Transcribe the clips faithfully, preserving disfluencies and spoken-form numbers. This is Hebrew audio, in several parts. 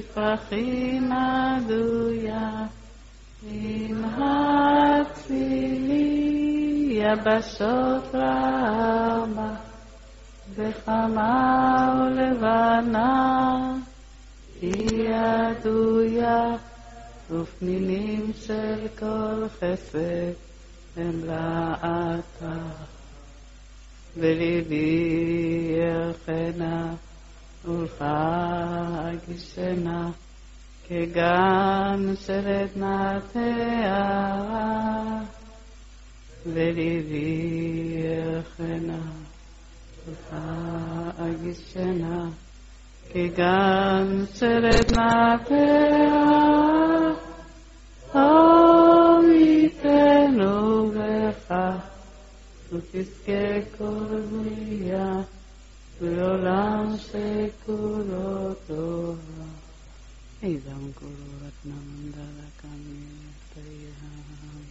פרחים עדויה, עם הצילי יבשות רמה, וחמה ולבנה היא עדויה, ופנינים של כל חסד הם לעתה. וליבי ירחנה ולחגישנה, כגן של עדנה תארה. וליבי ירחנה ולחגישנה, כגן של עדנה תארה. עמיתנו בך ותזכה כל בריאה, בעולם שכולו טובה. אידם כולו רתנם דלקמי תיים.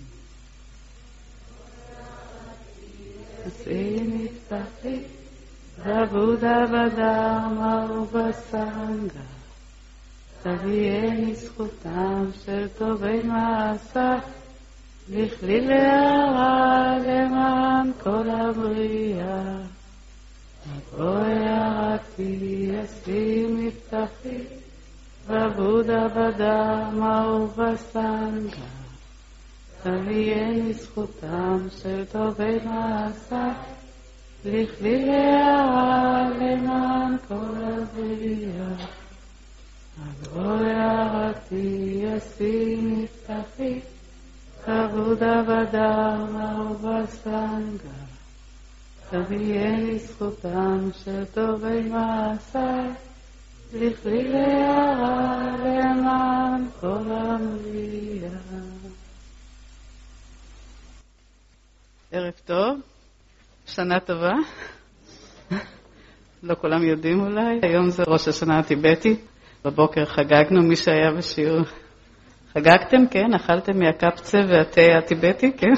עשי נפתחי בבודה בדרמה ובסנגה, תביאני זכותם של טובי מעשה, לכלי להרה למען כל הבריאה. בואי הרתי עשי מבטחי בבודה בדרמה ובסנגה, תביאני זכותם של טובי מעשה, לכלי להרה למען כל הבריאה. בואי הרתי עשי מבטחי בבודה בדרמה ובסנגה, תביאני זכותם של טובי מעשה, לכלי להרה למען כל הבריאה. ערב טוב, שנה טובה. לא כולם יודעים אולי, היום זה ראש השנה הטיבטי. בבוקר חגגנו, מי שהיה בשיעור. חגגתם, כן? אכלתם מהקפצה והתה הטיבטי, כן?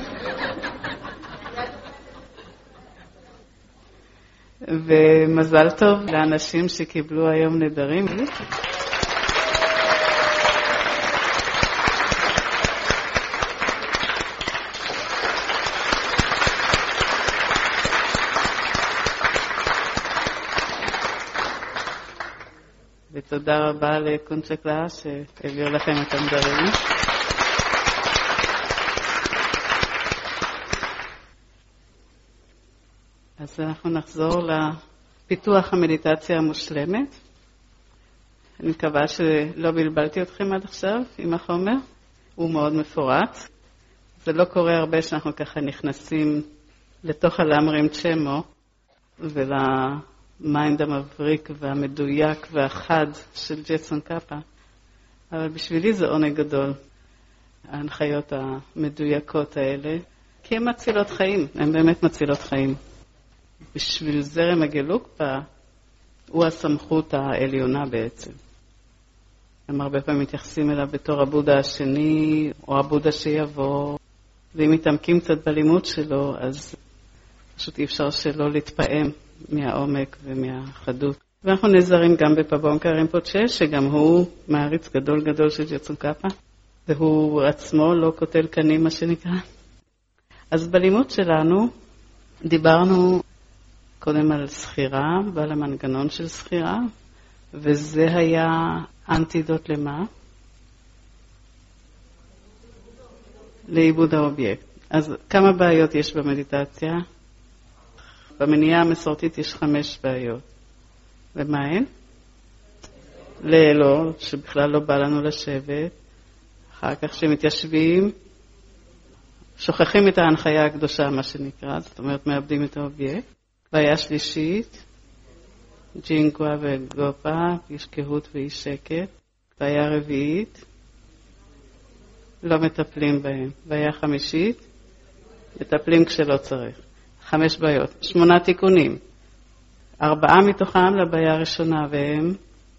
ומזל טוב לאנשים שקיבלו היום נדרים. ותודה רבה לקונצ'קלה שהעביר לכם את הנדרים. אז אנחנו נחזור לפיתוח המדיטציה המושלמת. אני מקווה שלא בלבלתי אתכם עד עכשיו עם החומר. הוא מאוד מפורט. זה לא קורה הרבה שאנחנו ככה נכנסים לתוך הלמרים צ'מו ולמיינד המבריק והמדויק והחד של ג'טסון קאפה. אבל בשבילי זה עונג גדול, ההנחיות המדויקות האלה, כי הן מצילות חיים, הן באמת מצילות חיים. בשביל זרם הגלוקפה, הוא הסמכות העליונה בעצם. הם הרבה פעמים מתייחסים אליו בתור הבודה השני, או הבודה שיבוא, ואם מתעמקים קצת בלימוד שלו, אז פשוט אי אפשר שלא להתפעם מהעומק ומהחדות. ואנחנו נזרים גם בפבונקה רימפוצ'ה, שגם הוא מעריץ גדול גדול של ג'טסון קאפה, והוא עצמו לא קוטל קנים, מה שנקרא. אז בלימוד שלנו דיברנו קודם על סחירה ועל המנגנון של סחירה, וזה היה אנטידוט למה? לאיבוד האובייקט. אז כמה בעיות יש במדיטציה? במניעה המסורתית יש חמש בעיות. ומה הן? לאלו, שבכלל לא בא לנו לשבת. אחר כך שמתיישבים, שוכחים את ההנחיה הקדושה, מה שנקרא, זאת אומרת, מאבדים את האובייקט. בעיה שלישית, ג'ינקווה וגופה, איש קהות ואיש שקט. בעיה רביעית, לא מטפלים בהם. בעיה חמישית, מטפלים כשלא צריך. חמש בעיות, שמונה תיקונים. ארבעה מתוכם לבעיה הראשונה, והם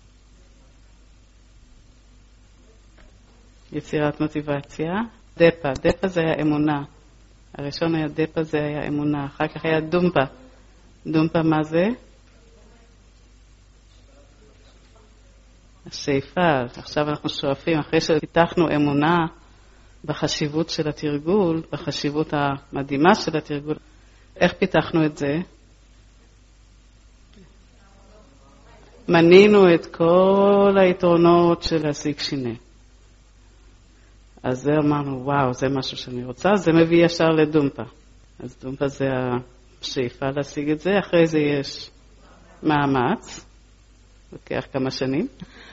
יצירת מוטיבציה. דפה, דפה זה היה אמונה. הראשון היה דפה, זה היה אמונה. אחר כך היה דומפה. דומפה מה זה? השאיפה, עכשיו אנחנו שואפים, אחרי שפיתחנו אמונה בחשיבות של התרגול, בחשיבות המדהימה של התרגול, איך פיתחנו את זה? מנינו את כל היתרונות של להשיג שינה. אז זה אמרנו, וואו, זה משהו שאני רוצה, זה מביא ישר לדומפה. אז דומפה זה השאיפה להשיג את זה, אחרי זה יש מאמץ, לוקח כמה שנים,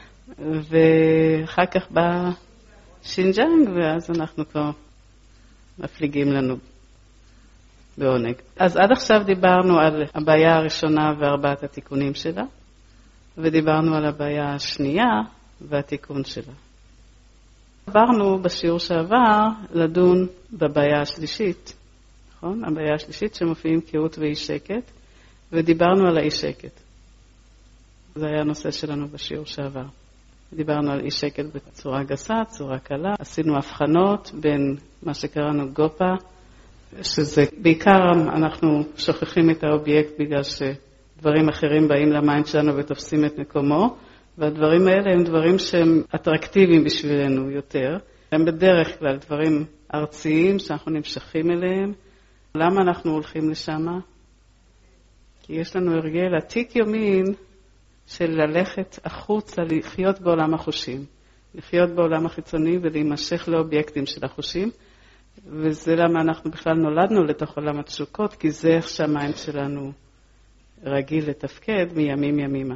ואחר כך בא שינג'אנג, ואז אנחנו כבר מפליגים לנו בעונג. אז עד עכשיו דיברנו על הבעיה הראשונה וארבעת התיקונים שלה, ודיברנו על הבעיה השנייה והתיקון שלה. עברנו בשיעור שעבר לדון בבעיה השלישית, נכון? הבעיה השלישית שמופיעים קהות ואי שקט, ודיברנו על האי שקט. זה היה הנושא שלנו בשיעור שעבר. דיברנו על אי שקט בצורה גסה, צורה קלה. עשינו הבחנות בין מה שקראנו גופה, שזה בעיקר אנחנו שוכחים את האובייקט בגלל שדברים אחרים באים למיינד שלנו ותופסים את מקומו, והדברים האלה הם דברים שהם אטרקטיביים בשבילנו יותר. הם בדרך כלל דברים ארציים שאנחנו נמשכים אליהם. למה אנחנו הולכים לשם? כי יש לנו הרגל עתיק יומין של ללכת החוצה, לחיות בעולם החושים. לחיות בעולם החיצוני ולהימשך לאובייקטים של החושים. וזה למה אנחנו בכלל נולדנו לתוך עולם התשוקות, כי זה איך שהמיינד שלנו רגיל לתפקד מימים ימימה.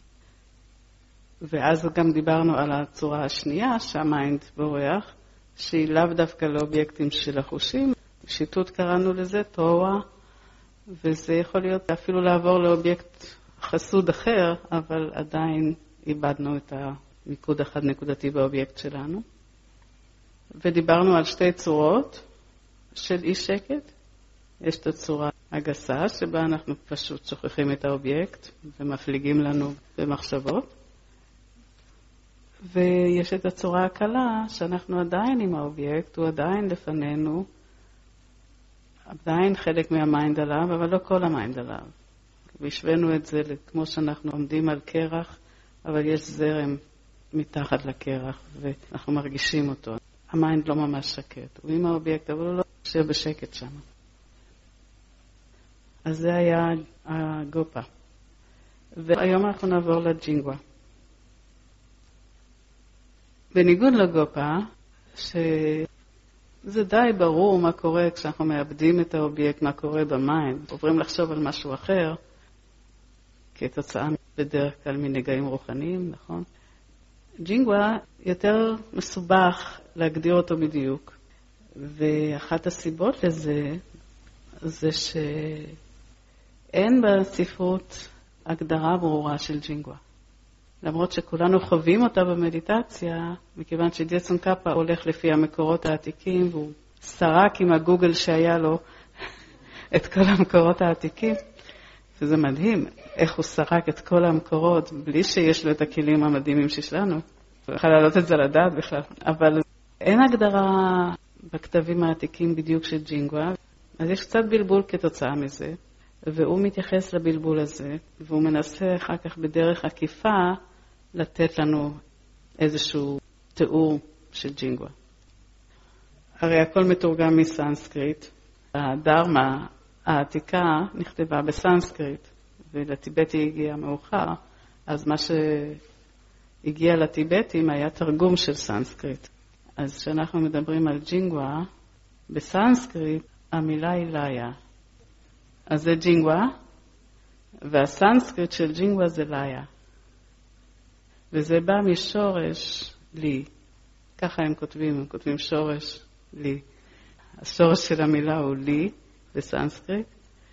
ואז גם דיברנו על הצורה השנייה שהמיינד בורח, שהיא לאו דווקא לאובייקטים של החושים. שיטות קראנו לזה, תורה, וזה יכול להיות אפילו לעבור לאובייקט חסוד אחר, אבל עדיין איבדנו את המיקוד אחד נקודתי באובייקט שלנו. ודיברנו על שתי צורות של אי שקט. יש את הצורה הגסה, שבה אנחנו פשוט שוכחים את האובייקט ומפליגים לנו במחשבות. ויש את הצורה הקלה, שאנחנו עדיין עם האובייקט, הוא עדיין לפנינו, עדיין חלק מהמיינד עליו, אבל לא כל המיינד עליו. והשווינו את זה כמו שאנחנו עומדים על קרח, אבל יש זרם מתחת לקרח, ואנחנו מרגישים אותו. המיינד לא ממש שקט, הוא עם האובייקט, אבל הוא לא יושב בשקט שם. אז זה היה הגופה. והיום אנחנו נעבור לג'ינגווה. בניגוד לגופה, שזה די ברור מה קורה כשאנחנו מאבדים את האובייקט, מה קורה במיינד, עוברים לחשוב על משהו אחר, כתוצאה בדרך כלל מנגעים רוחניים, נכון? ג'ינגווה יותר מסובך להגדיר אותו בדיוק, ואחת הסיבות לזה, זה שאין בספרות הגדרה ברורה של ג'ינגווה. למרות שכולנו חווים אותה במדיטציה, מכיוון שג'טסון קאפה הולך לפי המקורות העתיקים, והוא סרק עם הגוגל שהיה לו את כל המקורות העתיקים, וזה מדהים איך הוא סרק את כל המקורות, בלי שיש לו את הכלים המדהימים ששלנו. הוא יכול להעלות את זה לדעת בכלל. אבל אין הגדרה בכתבים העתיקים בדיוק של ג'ינגווה, אז יש קצת בלבול כתוצאה מזה, והוא מתייחס לבלבול הזה, והוא מנסה אחר כך בדרך עקיפה לתת לנו איזשהו תיאור של ג'ינגווה. הרי הכל מתורגם מסנסקריט. הדרמה העתיקה נכתבה בסנסקריט, ולטיבטי הגיע מאוחר, אז מה שהגיע לטיבטים היה תרגום של סנסקריט. אז כשאנחנו מדברים על ג'ינגווה, בסנסקריט המילה היא לאיה. אז זה ג'ינגווה, והסנסקריט של ג'ינגווה זה לאיה. וזה בא משורש לי. ככה הם כותבים, הם כותבים שורש לי. השורש של המילה הוא לי בסנסקריט,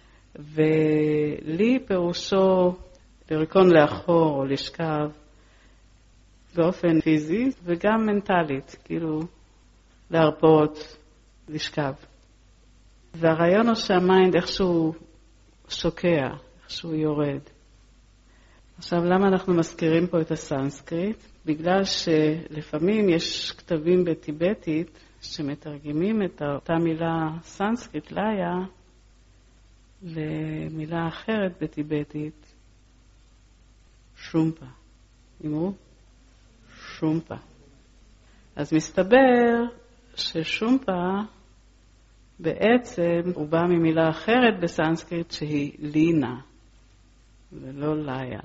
ולי פירושו לרקון לאחור או לשכב באופן פיזי וגם מנטלית, כאילו להרפות, לשכב. והרעיון הוא שהמיינד איכשהו שוקע, איכשהו יורד. עכשיו, למה אנחנו מזכירים פה את הסנסקריט? בגלל שלפעמים יש כתבים בטיבטית שמתרגמים את אותה מילה סנסקריט, לאיה, למילה אחרת בטיבטית, שומפה. אמרו? שומפה. אז מסתבר ששומפה בעצם הוא בא ממילה אחרת בסנסקריט שהיא לינה, ולא ליה.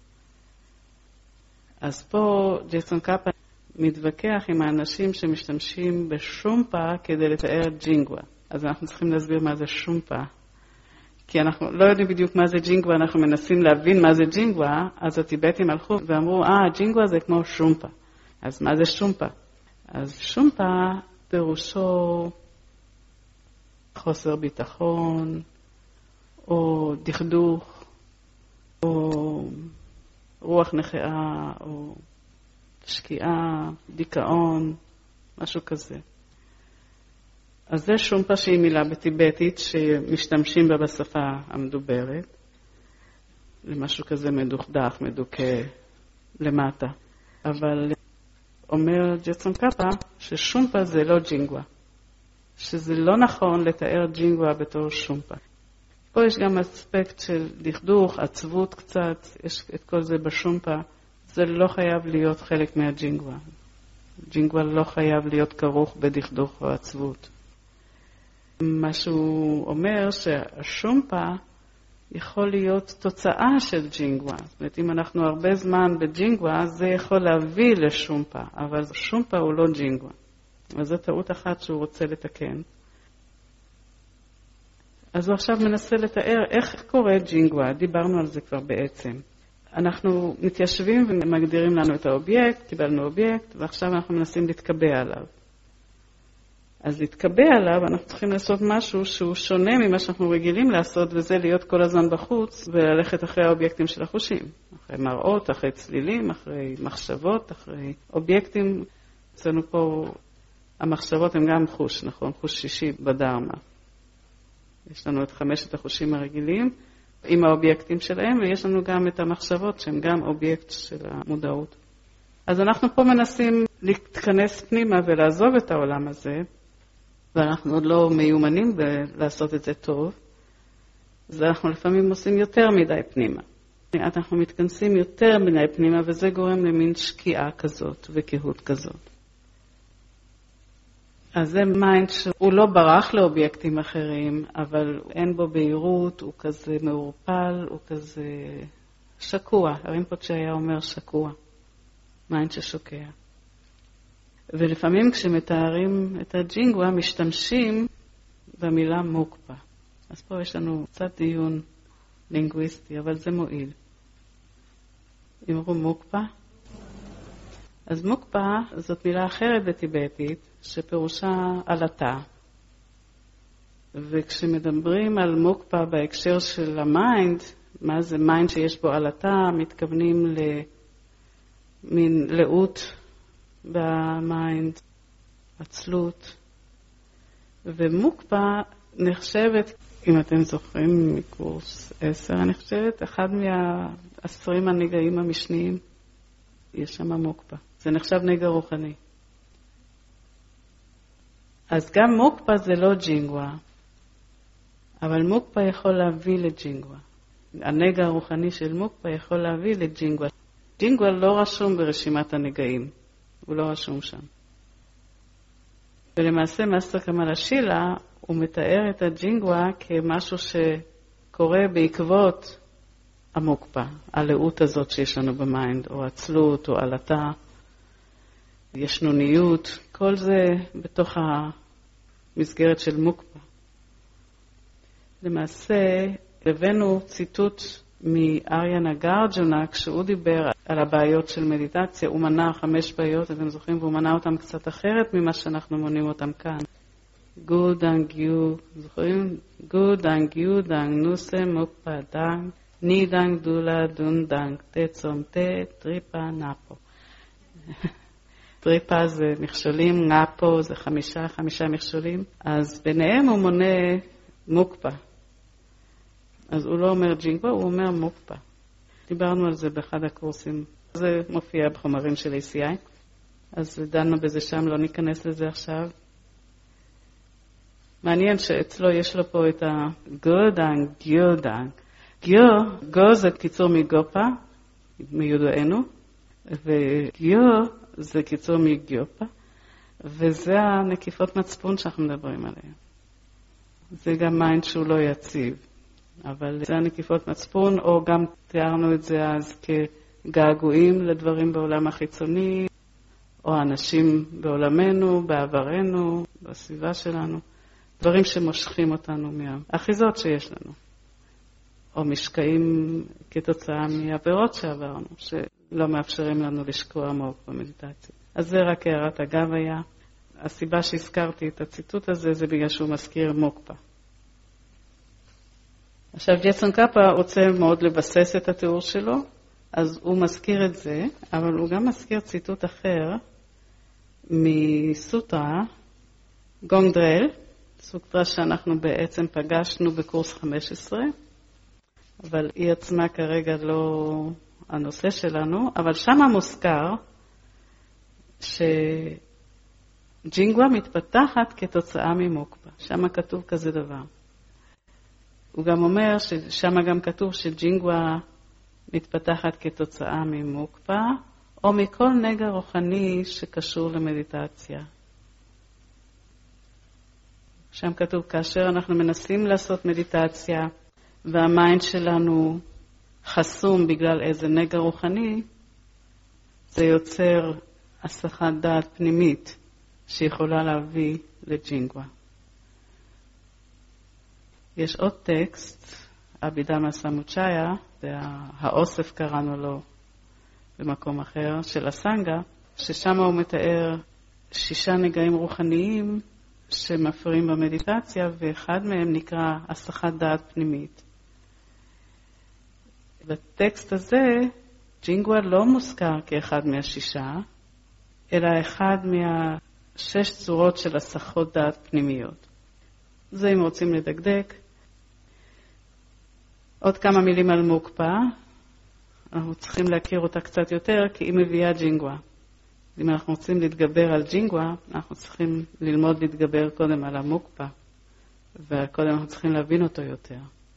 אז פה ג'ייסון קאפה מתווכח עם האנשים שמשתמשים בשומפה כדי לתאר ג'ינגווה. אז אנחנו צריכים להסביר מה זה שומפה. כי אנחנו לא יודעים בדיוק מה זה ג'ינגווה, אנחנו מנסים להבין מה זה ג'ינגווה, אז הטיבטים הלכו ואמרו, אה, ג'ינגווה זה כמו שומפה. אז מה זה שומפה? אז שומפה פירושו חוסר ביטחון, או דכדוך, או רוח נחאה, או שקיעה, דיכאון, משהו כזה. אז זה שומפה שהיא מילה בטיבטית שמשתמשים בה בשפה המדוברת, למשהו כזה מדוכדך, מדוכא, למטה. אבל אומר ג'ייסון קאפה ששומפה זה לא ג'ינגווה, שזה לא נכון לתאר ג'ינגווה בתור שומפה. פה יש גם אספקט של דכדוך, עצבות קצת, יש את כל זה בשומפה. זה לא חייב להיות חלק מהג'ינגווה. ג'ינגווה לא חייב להיות כרוך בדכדוך או עצבות. מה שהוא אומר שהשומפה יכול להיות תוצאה של ג'ינגווה. זאת אומרת, אם אנחנו הרבה זמן בג'ינגווה, זה יכול להביא לשומפה, אבל שומפה הוא לא ג'ינגווה. אז זו טעות אחת שהוא רוצה לתקן. אז הוא עכשיו מנסה לתאר איך קורה ג'ינגווה, דיברנו על זה כבר בעצם. אנחנו מתיישבים ומגדירים לנו את האובייקט, קיבלנו אובייקט, ועכשיו אנחנו מנסים להתקבע עליו. אז להתקבע עליו, אנחנו צריכים לעשות משהו שהוא שונה ממה שאנחנו רגילים לעשות, וזה להיות כל הזמן בחוץ, וללכת אחרי האובייקטים של החושים. אחרי מראות, אחרי צלילים, אחרי מחשבות, אחרי אובייקטים. אצלנו פה, המחשבות הן גם חוש, נכון? חוש שישי בדרמה. יש לנו את חמשת החושים הרגילים, עם האובייקטים שלהם, ויש לנו גם את המחשבות שהן גם אובייקט של המודעות. אז אנחנו פה מנסים להתכנס פנימה ולעזוב את העולם הזה, ואנחנו עוד לא מיומנים לעשות את זה טוב, אז אנחנו לפעמים עושים יותר מדי פנימה. אנחנו מתכנסים יותר מדי פנימה, וזה גורם למין שקיעה כזאת וקהות כזאת. אז זה מיינד שהוא לא ברח לאובייקטים אחרים, אבל אין בו בהירות, הוא כזה מעורפל, הוא כזה שקוע. הרינפוצ'ה היה אומר שקוע, מיינד ששוקע. ולפעמים כשמתארים את הג'ינגווה משתמשים במילה מוקפה. אז פה יש לנו קצת דיון לינגוויסטי, אבל זה מועיל. אמרו מוקפה. אז מוקפה זאת מילה אחרת בטיבטית, שפירושה עלתה. וכשמדברים על מוקפה בהקשר של המיינד, מה זה מיינד שיש בו עלתה, מתכוונים למין לאות במיינד, עצלות. ומוקפה נחשבת, אם אתם זוכרים מקורס עשר, אני חושבת, אחד מהעשרים הנגעים המשניים, יש שם מוקפה. זה נחשב נגע רוחני. אז גם מוקפה זה לא ג'ינגווה, אבל מוקפה יכול להביא לג'ינגווה. הנגע הרוחני של מוקפה יכול להביא לג'ינגווה. ג'ינגווה לא רשום ברשימת הנגעים, הוא לא רשום שם. ולמעשה מאסטר קמאלה שילה, הוא מתאר את הג'ינגווה כמשהו שקורה בעקבות המוקפה, הלאות הזאת שיש לנו במיינד, או עצלות, או עלתה, ישנוניות, כל זה בתוך המסגרת של מוקפה. למעשה, הבאנו ציטוט מאריה נגרג'ונה, כשהוא דיבר על הבעיות של מדיטציה, הוא מנה חמש בעיות, אתם זוכרים, והוא מנה אותם קצת אחרת ממה שאנחנו מונים אותם כאן. גו דנג יו, זוכרים? גו דנג יו דנג נוסה מוקפה דנג, ני דנג דולה דון דנג, תצום תה, טריפה נאפו. טריפה זה מכשולים, נאפו זה חמישה, חמישה מכשולים. אז ביניהם הוא מונה מוקפה. אז הוא לא אומר ג'ינגווה, הוא אומר מוקפה. דיברנו על זה באחד הקורסים. זה מופיע בחומרים של איי סי איי. אז דנו בזה שם, לא ניכנס לזה עכשיו. מעניין שאצלו יש לו פה את הגודנג, גיודנג. גיו, גו זה קיצור מגופה, מיודענו, וגיו זה קיצור מגיופה, וזה הנקיפות מצפון שאנחנו מדברים עליהן. זה גם מיינד שהוא לא יציב, אבל זה הנקיפות מצפון, או גם תיארנו את זה אז כגעגועים לדברים בעולם החיצוני, או אנשים בעולמנו, בעברנו, בסביבה שלנו, דברים שמושכים אותנו מהאחיזות שיש לנו, או משקעים כתוצאה מעבירות שעברנו, שלא מאפשרים לנו לשקוע עמוק במדיטציה. אז זה רק הערת אגב היה. הסיבה שהזכרתי את הציטוט הזה זה בגלל שהוא מזכיר מוקפה. עכשיו ג'טסון קאפה רוצה מאוד לבסס את התיאור שלו, אז הוא מזכיר את זה, אבל הוא גם מזכיר ציטוט אחר מסוטרה, גונגדרל, סוטרה שאנחנו בעצם פגשנו בקורס חמש עשרה, אבל היא עצמה כרגע לא הנושא שלנו, אבל שם מוזכר שג'ינגווה מתפתחת כתוצאה ממוקפה. שם כתוב כזה דבר. הוא גם אומר ששם גם כתוב שג'ינגווה מתפתחת כתוצאה ממוקפה, או מכל נגע רוחני שקשור למדיטציה. שם כתוב, כאשר אנחנו מנסים לעשות מדיטציה, והמיינד שלנו חסום בגלל איזה נגע רוחני, זה יוצר הסחת דעת פנימית שיכולה להביא לג'ינגווה. יש עוד טקסט, אבידמה סמוצ'איה, זה האוסף קראנו לו במקום אחר, של הסנגה, ששם הוא מתאר שישה נגעים רוחניים שמפריעים במדיטציה, ואחד מהם נקרא הסחת דעת פנימית. בטקסט הזה, ג'ינגווה לא מוזכר כאחד מהשישה, אלא אחד מהשש צורות של הסחות דעת פנימיות. זה אם רוצים לדקדק. עוד כמה מילים על מוקפה. אנחנו צריכים להכיר אותה קצת יותר, כי היא מביאה ג'ינגווה. אם אנחנו רוצים להתגבר על ג'ינגווה, אנחנו צריכים ללמוד להתגבר קודם על המוקפה, וקודם אנחנו צריכים להבין אותו יותר.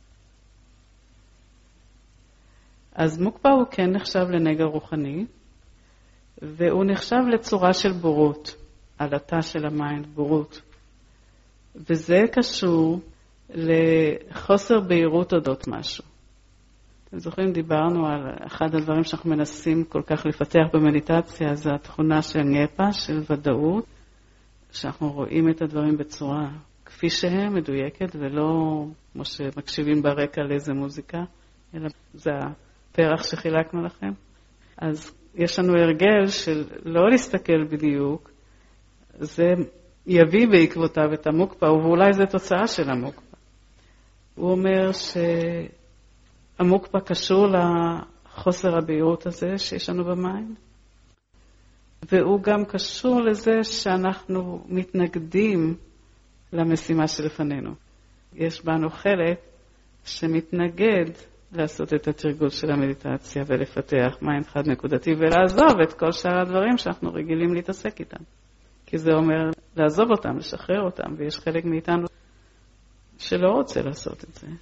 אז מוקפה הוא כן נחשב לנגע רוחני, והוא נחשב לצורה של בורות, עלתה של המיינד, בורות. וזה קשור לחוסר בהירות אודות משהו. אתם זוכרים, דיברנו על אחד הדברים שאנחנו מנסים כל כך לפתח במדיטציה, זה התכונה של נפה, של ודאות, שאנחנו רואים את הדברים בצורה כפי שהם, מדויקת, ולא כמו שמקשיבים ברקע לאיזה מוזיקה, אלא זה הפרח שחילקנו לכם. אז יש לנו הרגל של לא להסתכל בדיוק, זה יביא בעקבותיו את המוקפה, ואולי זה תוצאה של המוקפה. הוא אומר שהמוקפה קשור לחוסר הבהירות הזה שיש לנו במיינד, והוא גם קשור לזה שאנחנו מתנגדים למשימה שלפנינו. יש בנו חלק שמתנגד לעשות את התרגול של המדיטציה ולפתח מיינד חד נקודתי ולעזוב את כל שאר הדברים שאנחנו רגילים להתעסק איתם. כי זה אומר לעזוב אותם, לשחרר אותם, ויש חלק מאיתנו שלא רוצה לעשות את זה.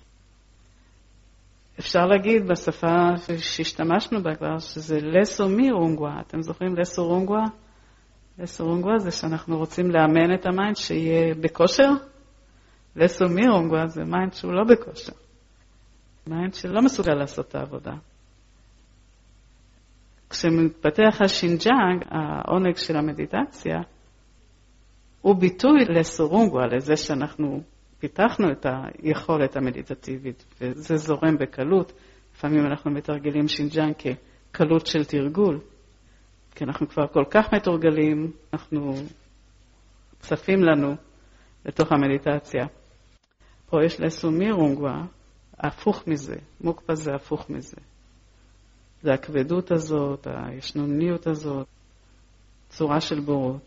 אפשר להגיד בשפה שהשתמשנו בה כבר, שזה לסו מי רונגווה. אתם זוכרים לסו רונגווה? לסו רונגווה זה שאנחנו רוצים לאמן את המיינד שיהיה בכושר. לסו מי רונגווה זה מיינד שהוא לא בכושר. מיינד שלא מסוגל לעשות את העבודה. כשמתפתח השינג'אנג, העונג של המדיטציה, הוא ביטוי לסו רונגווה, לזה שאנחנו פיתחנו את היכולת המדיטטיבית, וזה זורם בקלות. לפעמים אנחנו מתרגלים שינג'אנג כקלות של תרגול, כי אנחנו כבר כל כך מתורגלים, אנחנו צפים לנו לתוך המדיטציה. פה יש לסו מי רונגווה, הפוך מזה, מוקפה זה הפוך מזה. זה הכבדות הזאת, הישנוניות הזאת, צורה של בורות.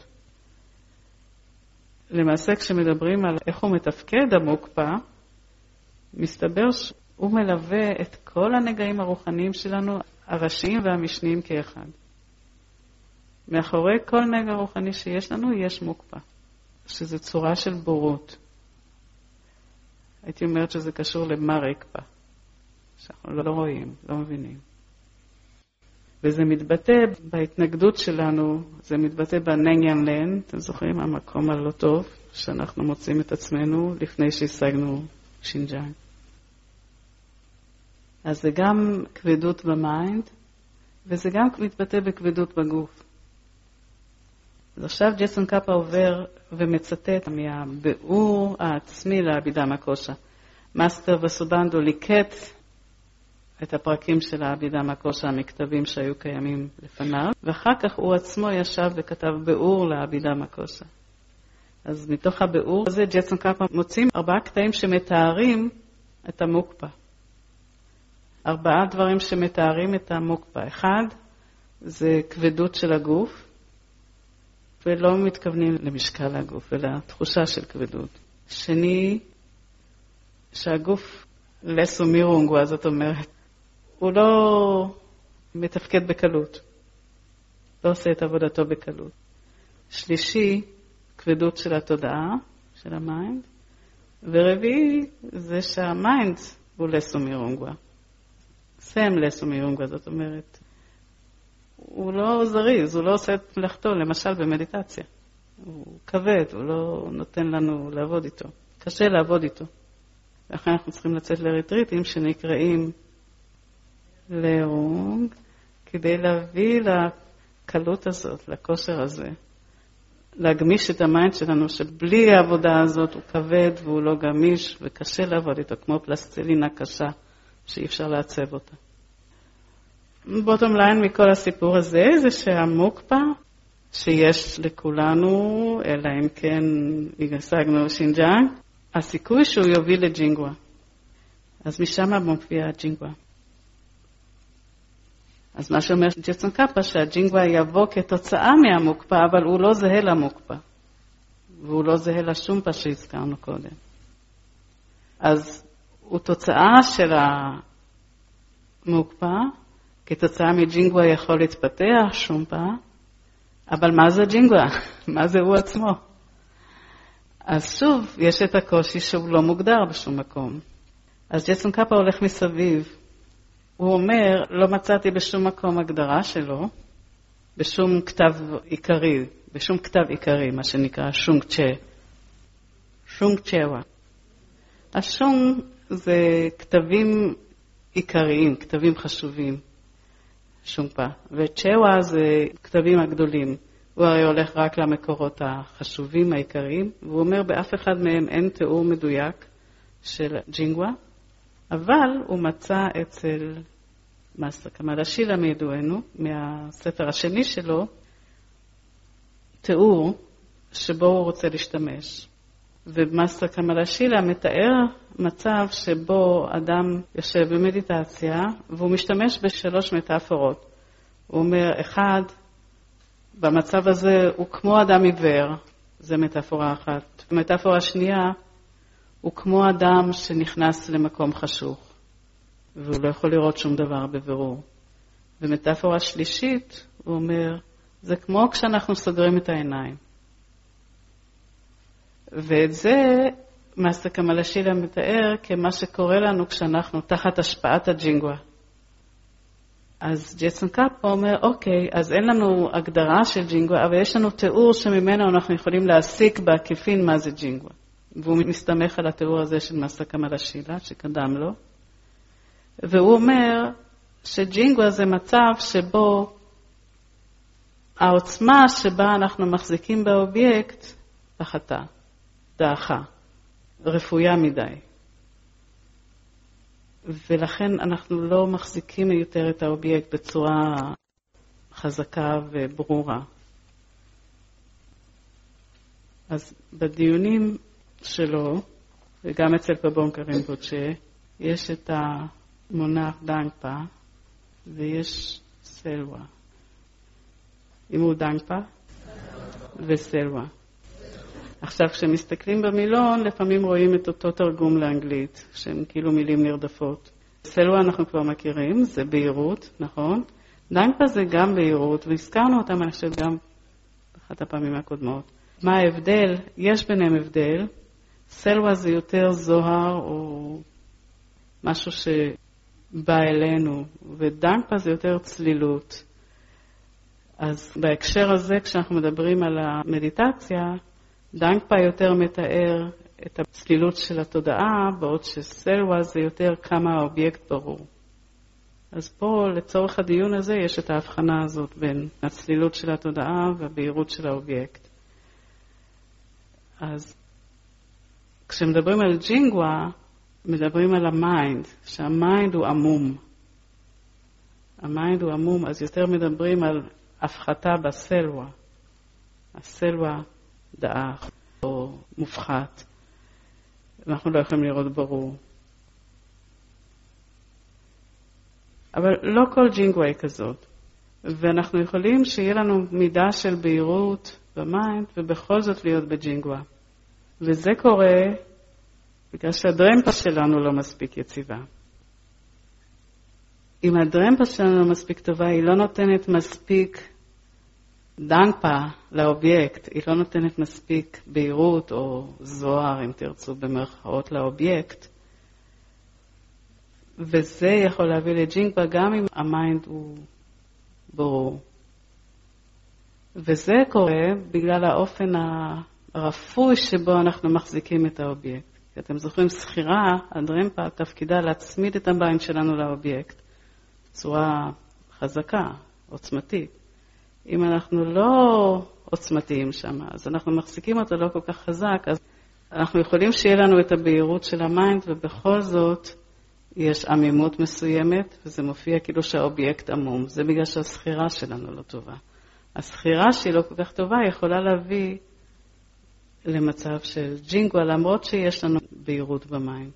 למעשה כשמדברים על איך הוא מתפקד המוקפה, מסתבר שהוא מלווה את כל הנגעים הרוחניים שלנו, הראשיים והמשניים כאחד. מאחורי כל נגע רוחני שיש לנו יש מוקפה, שזה צורה של בורות. הייתי אומרת שזה קשור למרקפה, שאנחנו לא רואים, לא מבינים. וזה מתבטא בהתנגדות שלנו, זה מתבטא בנגיאן לן, אתם זוכרים? המקום הלא טוב, שאנחנו מוצאים את עצמנו לפני שהשגנו שינג'אנג. אז זה גם כבדות במיינד, וזה גם מתבטא בכבדות בגוף. אז עכשיו ג'ייסון קאפה עובר ומצטט מהביאור העצמי לאבידמה קושה. מאסטר וסובנדו ליקט את הפרקים של האבידמה קושה, המכתבים שהיו קיימים לפניו, ואחר כך הוא עצמו ישב וכתב ביאור לאבידמה קושה. אז מתוך הביאור הזה ג'ייסון קאפה מוצאים ארבעה קטעים שמתארים את המוקפה. ארבעה דברים שמתארים את המוקפה. אחד, זה כבדות של הגוף, ולא מתכוונים למשקל הגוף, אלא תחושה של כבדות. שני, שהגוף לסו מירונגו, זאת אומרת, הוא לא מתפקד בקלות, לא עושה את עבודתו בקלות. שלישי, כבדות של התודעה, של המיינד, ורביעי, זה שהמיינד הוא לסו מירונגו. סם לסו מירונגו, זאת אומרת, הוא לא זריז, הוא לא עושה את מלאכתו, למשל במדיטציה. הוא כבד, הוא לא נותן לנו לעבוד איתו. קשה לעבוד איתו. לכן אנחנו צריכים לצאת לריטריטים שנקראים לרונג, כדי להביא לקלות הזאת, לכושר הזה, להגמיש את המיינד שלנו, שבלי העבודה הזאת הוא כבד והוא לא גמיש וקשה לעבוד איתו, כמו פלסטלינה קשה שאי אפשר לעצב אותה. בוטום ליין מכל הסיפור הזה זה שהמוקפה שיש לכולנו, אלא אם כן השגנו שינג'אנג, הסיכוי שהוא יוביל לג'ינגווה. אז משם מופיע הג'ינגווה. אז מה שאומר ג'ייסון קאפה, שהג'ינגווה יבוא כתוצאה מהמוקפה, אבל הוא לא זהה למוקפה. והוא לא זהה לשומפה שהזכרנו קודם. אז הוא תוצאה של המוקפה, כתוצאה מג'ינגווה יכול להתפתח שומפה, אבל מה זה ג'ינגווה? מה זה הוא עצמו? אז שוב, יש את הקושי שהוא לא מוגדר בשום מקום. אז ג'ייסון קאפה הולך מסביב. הוא אומר, לא מצאתי בשום מקום הגדרה שלו, בשום כתב עיקרי, בשום כתב עיקרי, מה שנקרא שונג צ'ה. שונג צ'אווה. השונג זה כתבים עיקריים, כתבים חשובים. שומפה. וצ'אווה זה כתבים הגדולים. הוא הרי הולך רק למקורות החשובים, העיקריים, והוא אומר באף אחד מהם אין תיאור מדויק של ג'ינגווה, אבל הוא מצא אצל מאסטר קמאלה שילה מידוענו, מהספר השני שלו, תיאור שבו הוא רוצה להשתמש. ומאסטר קמאלה שילה מתאר מצב שבו אדם יושב במדיטציה, והוא משתמש בשלוש מטאפורות. הוא אומר, אחד, במצב הזה הוא כמו אדם עיוור, זה מטאפורה אחת. מטאפורה שנייה, הוא כמו אדם שנכנס למקום חשוך, והוא לא יכול לראות שום דבר בבירור. ומטאפורה שלישית, הוא אומר, זה כמו כשאנחנו סוגרים את העיניים. ואת זה מאסטר קמאלה שילה מתאר כמה שקורה לנו כשאנחנו תחת השפעת הג'ינגווה. אז ג'ייסון קאפה אומר, אוקיי, אז אין לנו הגדרה של ג'ינגווה, אבל יש לנו תיאור שממנו אנחנו יכולים להסיק בעקיפין מה זה ג'ינגווה. והוא מסתמך על התיאור הזה של מאסטר קמאלה שילה, שקדם לו. והוא אומר שג'ינגווה זה מצב שבו העוצמה שבה אנחנו מחזיקים באובייקט פחתה, דעכה, רפויה מדי. ולכן אנחנו לא מחזיקים יותר את האובייקט בצורה חזקה וברורה. אז בדיונים שלו, וגם אצל פבונקה רינפוצ'ה, יש את המונח דנגפה ויש סלווה. אם הוא דנגפה וסלווה. עכשיו, כשמסתכלים במילון, לפעמים רואים את אותו תרגום לאנגלית, שהן כאילו מילים נרדפות. סלווה אנחנו כבר מכירים, זה בהירות, נכון? דנגפה זה גם בהירות, והזכרנו אותם, אני חושב, גם באחת הפעמים הקודמות. מה ההבדל? יש ביניהם הבדל. סלווה זה יותר זוהר, או משהו בא אלינו, ודנקפה זה יותר צלילות. אז בהקשר הזה, כשאנחנו מדברים על המדיטציה, דנקפה יותר מתאר את הצלילות של התודעה, בעוד שסלווה זה יותר כמה האובייקט ברור. אז פה, לצורך הדיון הזה, יש את ההבחנה הזאת בין הצלילות של התודעה והבהירות של האובייקט. אז כשמדברים על ג'ינגווה, מדברים על המיינד, שהמיינד הוא עמום. המיינד הוא עמום, אז יותר מדברים על הפחתה בסלווה. הסלווה דעך או מופחת. אנחנו לא יכולים לראות ברור. אבל לא כל ג'ינגווה היא כזאת. ואנחנו יכולים שיהיה לנו מידה של בהירות במיינד, ובכל זאת להיות בג'ינגווה. וזה קורה בגלל שהדרמפה שלנו לא מספיק יציבה. אם הדרמפה שלנו לא מספיק טובה, היא לא נותנת מספיק דנקפה לאובייקט, היא לא נותנת מספיק בהירות או זוהר, אם תרצו, במרכאות לאובייקט. וזה יכול להביא לג'ינגווה גם אם המיינד הוא ברור. וזה קורה בגלל האופן הרפוי שבו אנחנו מחזיקים את האובייקט. כי אתם זוכרים, סחירה, הדרמפה, תפקידה להצמיד את המיינד שלנו לאובייקט בצורה חזקה, עוצמתית. אם אנחנו לא עוצמתיים שם, אז אנחנו מחזיקים אותו לא כל כך חזק, אז אנחנו יכולים שיהיה לנו את הבהירות של המיינד, ובכל זאת יש עמימות מסוימת, וזה מופיע כאילו שהאובייקט עמום. זה בגלל שהסחירה שלנו לא טובה. הסחירה שהיא לא כל כך טובה יכולה להביא למצב של ג'ינגווה, למרות שיש לנו בהירות במיינד.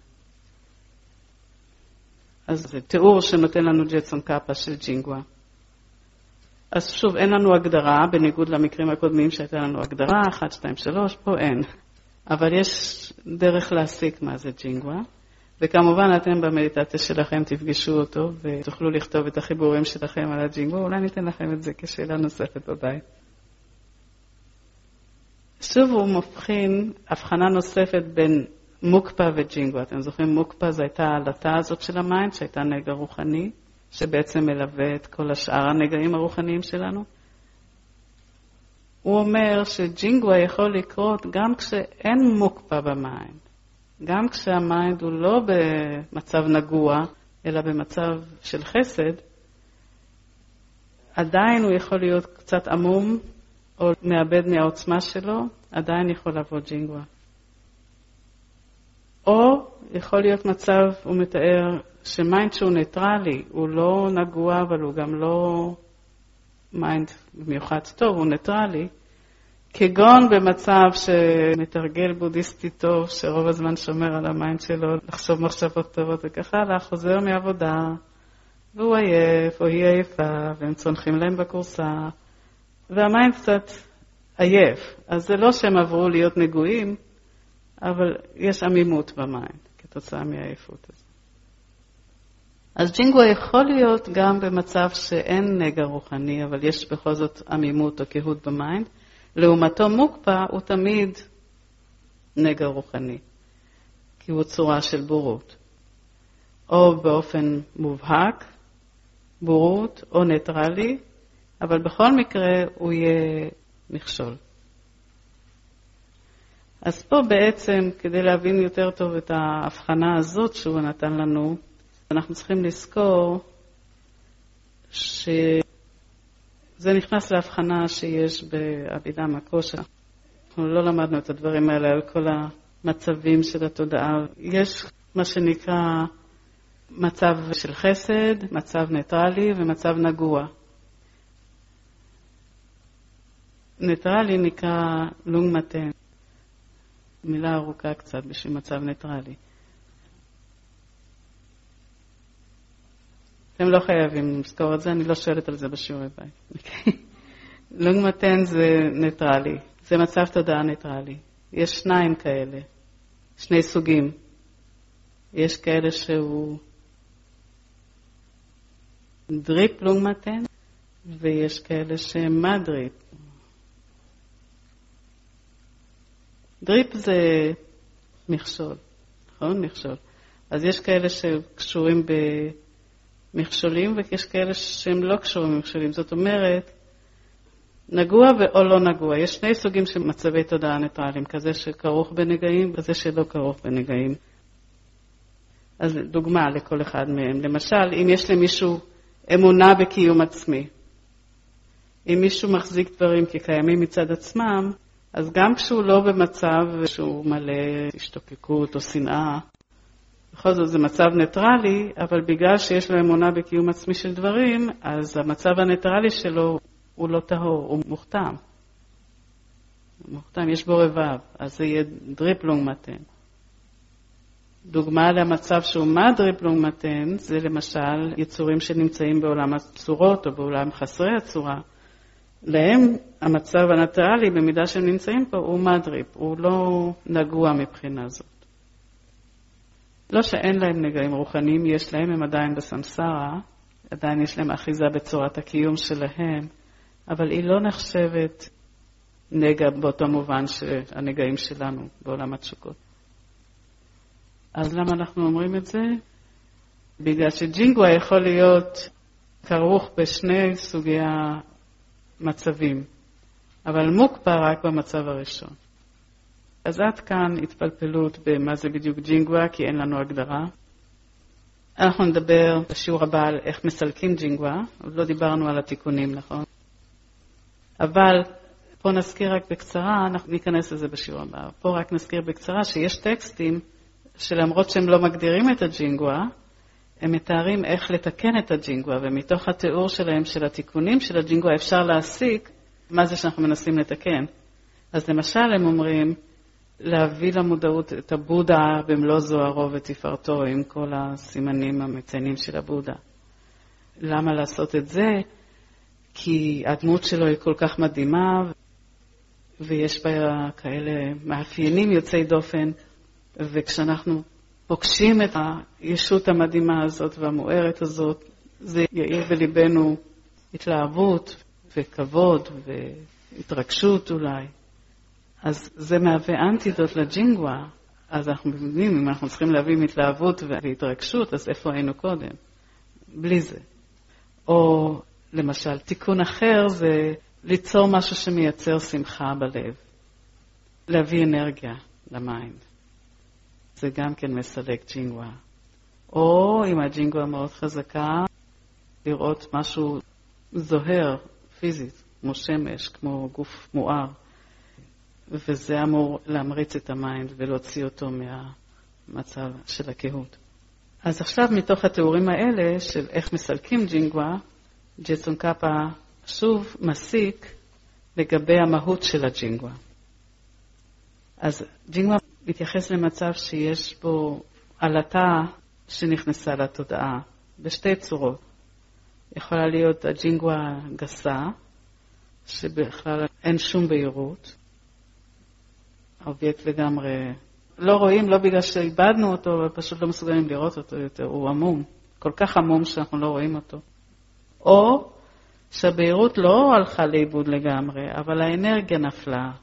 אז זה תיאור שנותן לנו ג'טסון קאפה של ג'ינגווה. אז שוב, אין לנו הגדרה, בניגוד למקרים הקודמים שהייתה לנו הגדרה, אחת, שתיים, שלוש, פה אין. אבל יש דרך להסיק מה זה ג'ינגווה. וכמובן אתם במדיטציה שלכם תפגשו אותו, ותוכלו לכתוב את החיבורים שלכם על הג'ינגווה. אולי ניתן לכם את זה כשאלה נוספת עדיין. שוב הוא מבחין הבחנה נוספת בין מוקפה וג'ינגווה. אתם זוכרים, מוקפה זו הייתה העלתה הזאת של המיינד, שהייתה נגע רוחני, שבעצם מלווה את כל השאר הנגעים הרוחניים שלנו. הוא אומר שג'ינגווה יכול לקרות גם כשאין מוקפה במיינד. גם כשהמיינד הוא לא במצב נגוע, אלא במצב של חסד, עדיין הוא יכול להיות קצת עמום, או מאבד מהעוצמה שלו, עדיין יכול לבוא ג'ינגווה. או יכול להיות מצב, הוא מתאר, שמיינד שהוא ניטרלי, הוא לא נגוע, אבל הוא גם לא מיינד במיוחד טוב, הוא ניטרלי, כגון במצב שמתרגל בודהיסטי טוב, שרוב הזמן שומר על המיינד שלו, לחשוב מחשבות טובות וככה, לה חוזר מעבודה, והוא עייף, או היא עייפה, והם צונחים להם בקורסה, והמיינד קצת עייף. אז זה לא שהם עברו להיות נגועים, אבל יש עמימות במיינד, כתוצאה מהעייפות הזאת. אז ג'ינגווה יכול להיות גם במצב שאין נגע רוחני, אבל יש בכל זאת עמימות או קהות במיינד. לעומתו מוקפה הוא תמיד נגע רוחני, כי הוא צורה של בורות. או באופן מובהק, בורות או ניטרלי, אבל בכל מקרה הוא יהיה מכשול. אז פה בעצם, כדי להבין יותר טוב את ההבחנה הזאת שהוא נתן לנו, אנחנו צריכים לזכור שזה נכנס להבחנה שיש באבידמה קושה. אנחנו לא למדנו את הדברים האלה על כל המצבים של התודעה. יש מה שנקרא מצב של חסד, מצב ניטרלי ומצב נגוע. ניטרלי נקרא לונג מתן. מילה ארוכה קצת בשביל מצב ניטרלי. אתם לא חייבים לזכור את זה, אני לא שואלת על זה בשיעורי בית. לונג מתן זה ניטרלי, זה מצב תודעה ניטרלי. יש שניים כאלה, שני סוגים. יש כאלה שהוא דריפ לונג מתן, ויש כאלה שהם מדריפ. דריפ זה מכשול, נכון? מכשול. אז יש כאלה שקשורים מכשולים, ויש כאלה שהם לא קשורים מכשולים. זאת אומרת, נגוע או לא נגוע. יש שני סוגים של מצבי תודעה ניטרליים, כזה שכרוך בנגעים וכזה שלא כרוך בנגעים. אז דוגמה לכל אחד מהם. למשל, אם יש למישהו אמונה בקיום עצמי, אם מישהו מחזיק דברים כקיימים מצד עצמם, אז גם כשהוא לא במצב שהוא מלא השתוקקות או שנאה, בכל זאת זה מצב ניטרלי, אבל בגלל שיש לו אמונה בקיום עצמי של דברים, אז המצב הניטרלי שלו הוא לא טהור, הוא מוכתם. מוכתם, יש בו רבב, אז זה יהיה דריפלונג מתן. דוגמה למצב שהוא מה דריפלונג מתן, זה למשל יצורים שנמצאים בעולם הצורות או בעולם חסרי הצורה. להם המצב הניטרלי במידה שהם נמצאים פה הוא מדריפ, הוא לא נגוע מבחינה זאת. לא שאין להם נגעים רוחניים, יש להם, הם עדיין בסמסרה, עדיין יש להם אחיזה בצורת הקיום שלהם, אבל היא לא נחשבת נגע באותו מובן שהנגעים שלנו בעולם התשוקות. אז למה אנחנו אומרים את זה? בגלל שג'ינגווה יכול להיות כרוך בשני סוגי המצבים, אבל מוקפא רק במצב הראשון. אז עד כאן התפלפלות במה זה בדיוק ג'ינגווה, כי אין לנו הגדרה. אנחנו נדבר בשיעור הבא על איך מסלקים ג'ינגווה, עוד לא דיברנו על התיקונים, נכון? אבל פה נזכיר רק בקצרה, אנחנו ניכנס לזה בשיעור הבא. פה רק נזכיר בקצרה שיש טקסטים שלמרות שהם לא מגדירים את הג'ינגווה, הם מתארים איך לתקן את הג'ינגווה, ומתוך התיאור שלהם של התיקונים של הג'ינגווה אפשר להסיק מה זה שאנחנו מנסים לתקן. אז למשל הם אומרים, להביא למודעות את הבודה במלוא זוהרו ותפארתו עם כל הסימנים המציינים של הבודה. למה לעשות את זה? כי הדמות שלו היא כל כך מדהימה, ויש בה כאלה מאפיינים יוצאי דופן, וכשאנחנו פוגשים את הישות המדהימה הזאת והמוארת הזאת, זה יאיר בליבנו התלהבות וכבוד והתרגשות אולי. אז זה מהווה אנטידוט לג'ינגווה, אז אנחנו מבינים, אם אנחנו צריכים להביא מתלהבות והתרגשות, אז איפה היינו קודם? בלי זה. או למשל, תיקון אחר זה ליצור משהו שמייצר שמחה בלב. להביא אנרגיה למיינד. זה גם כן מסלק ג'ינגווה. או אם הג'ינגווה מאוד חזקה, לראות משהו זוהר, פיזית, כמו שמש, כמו גוף מואר. וזה אמור להמריץ את המיינד ולהוציא אותו מהמצב של הקהות. אז עכשיו מתוך התיאורים האלה של איך מסלקים ג'ינגווה, ג'טסון קאפה שוב מסיק לגבי המהות של הג'ינגווה. אז ג'ינגווה מתייחס למצב שיש בו עלתה שנכנסה לתודעה בשתי צורות. יכולה להיות הג'ינגווה גסה, שבכלל אין שום בהירות. האובייקט לגמרי לא רואים, לא בגלל שאיבדנו אותו, פשוט לא מסוגלים לראות אותו יותר, הוא עמום, כל כך עמום שאנחנו לא רואים אותו. או שהבהירות לא הלכה לאיבוד לגמרי, אבל האנרגיה נפלה.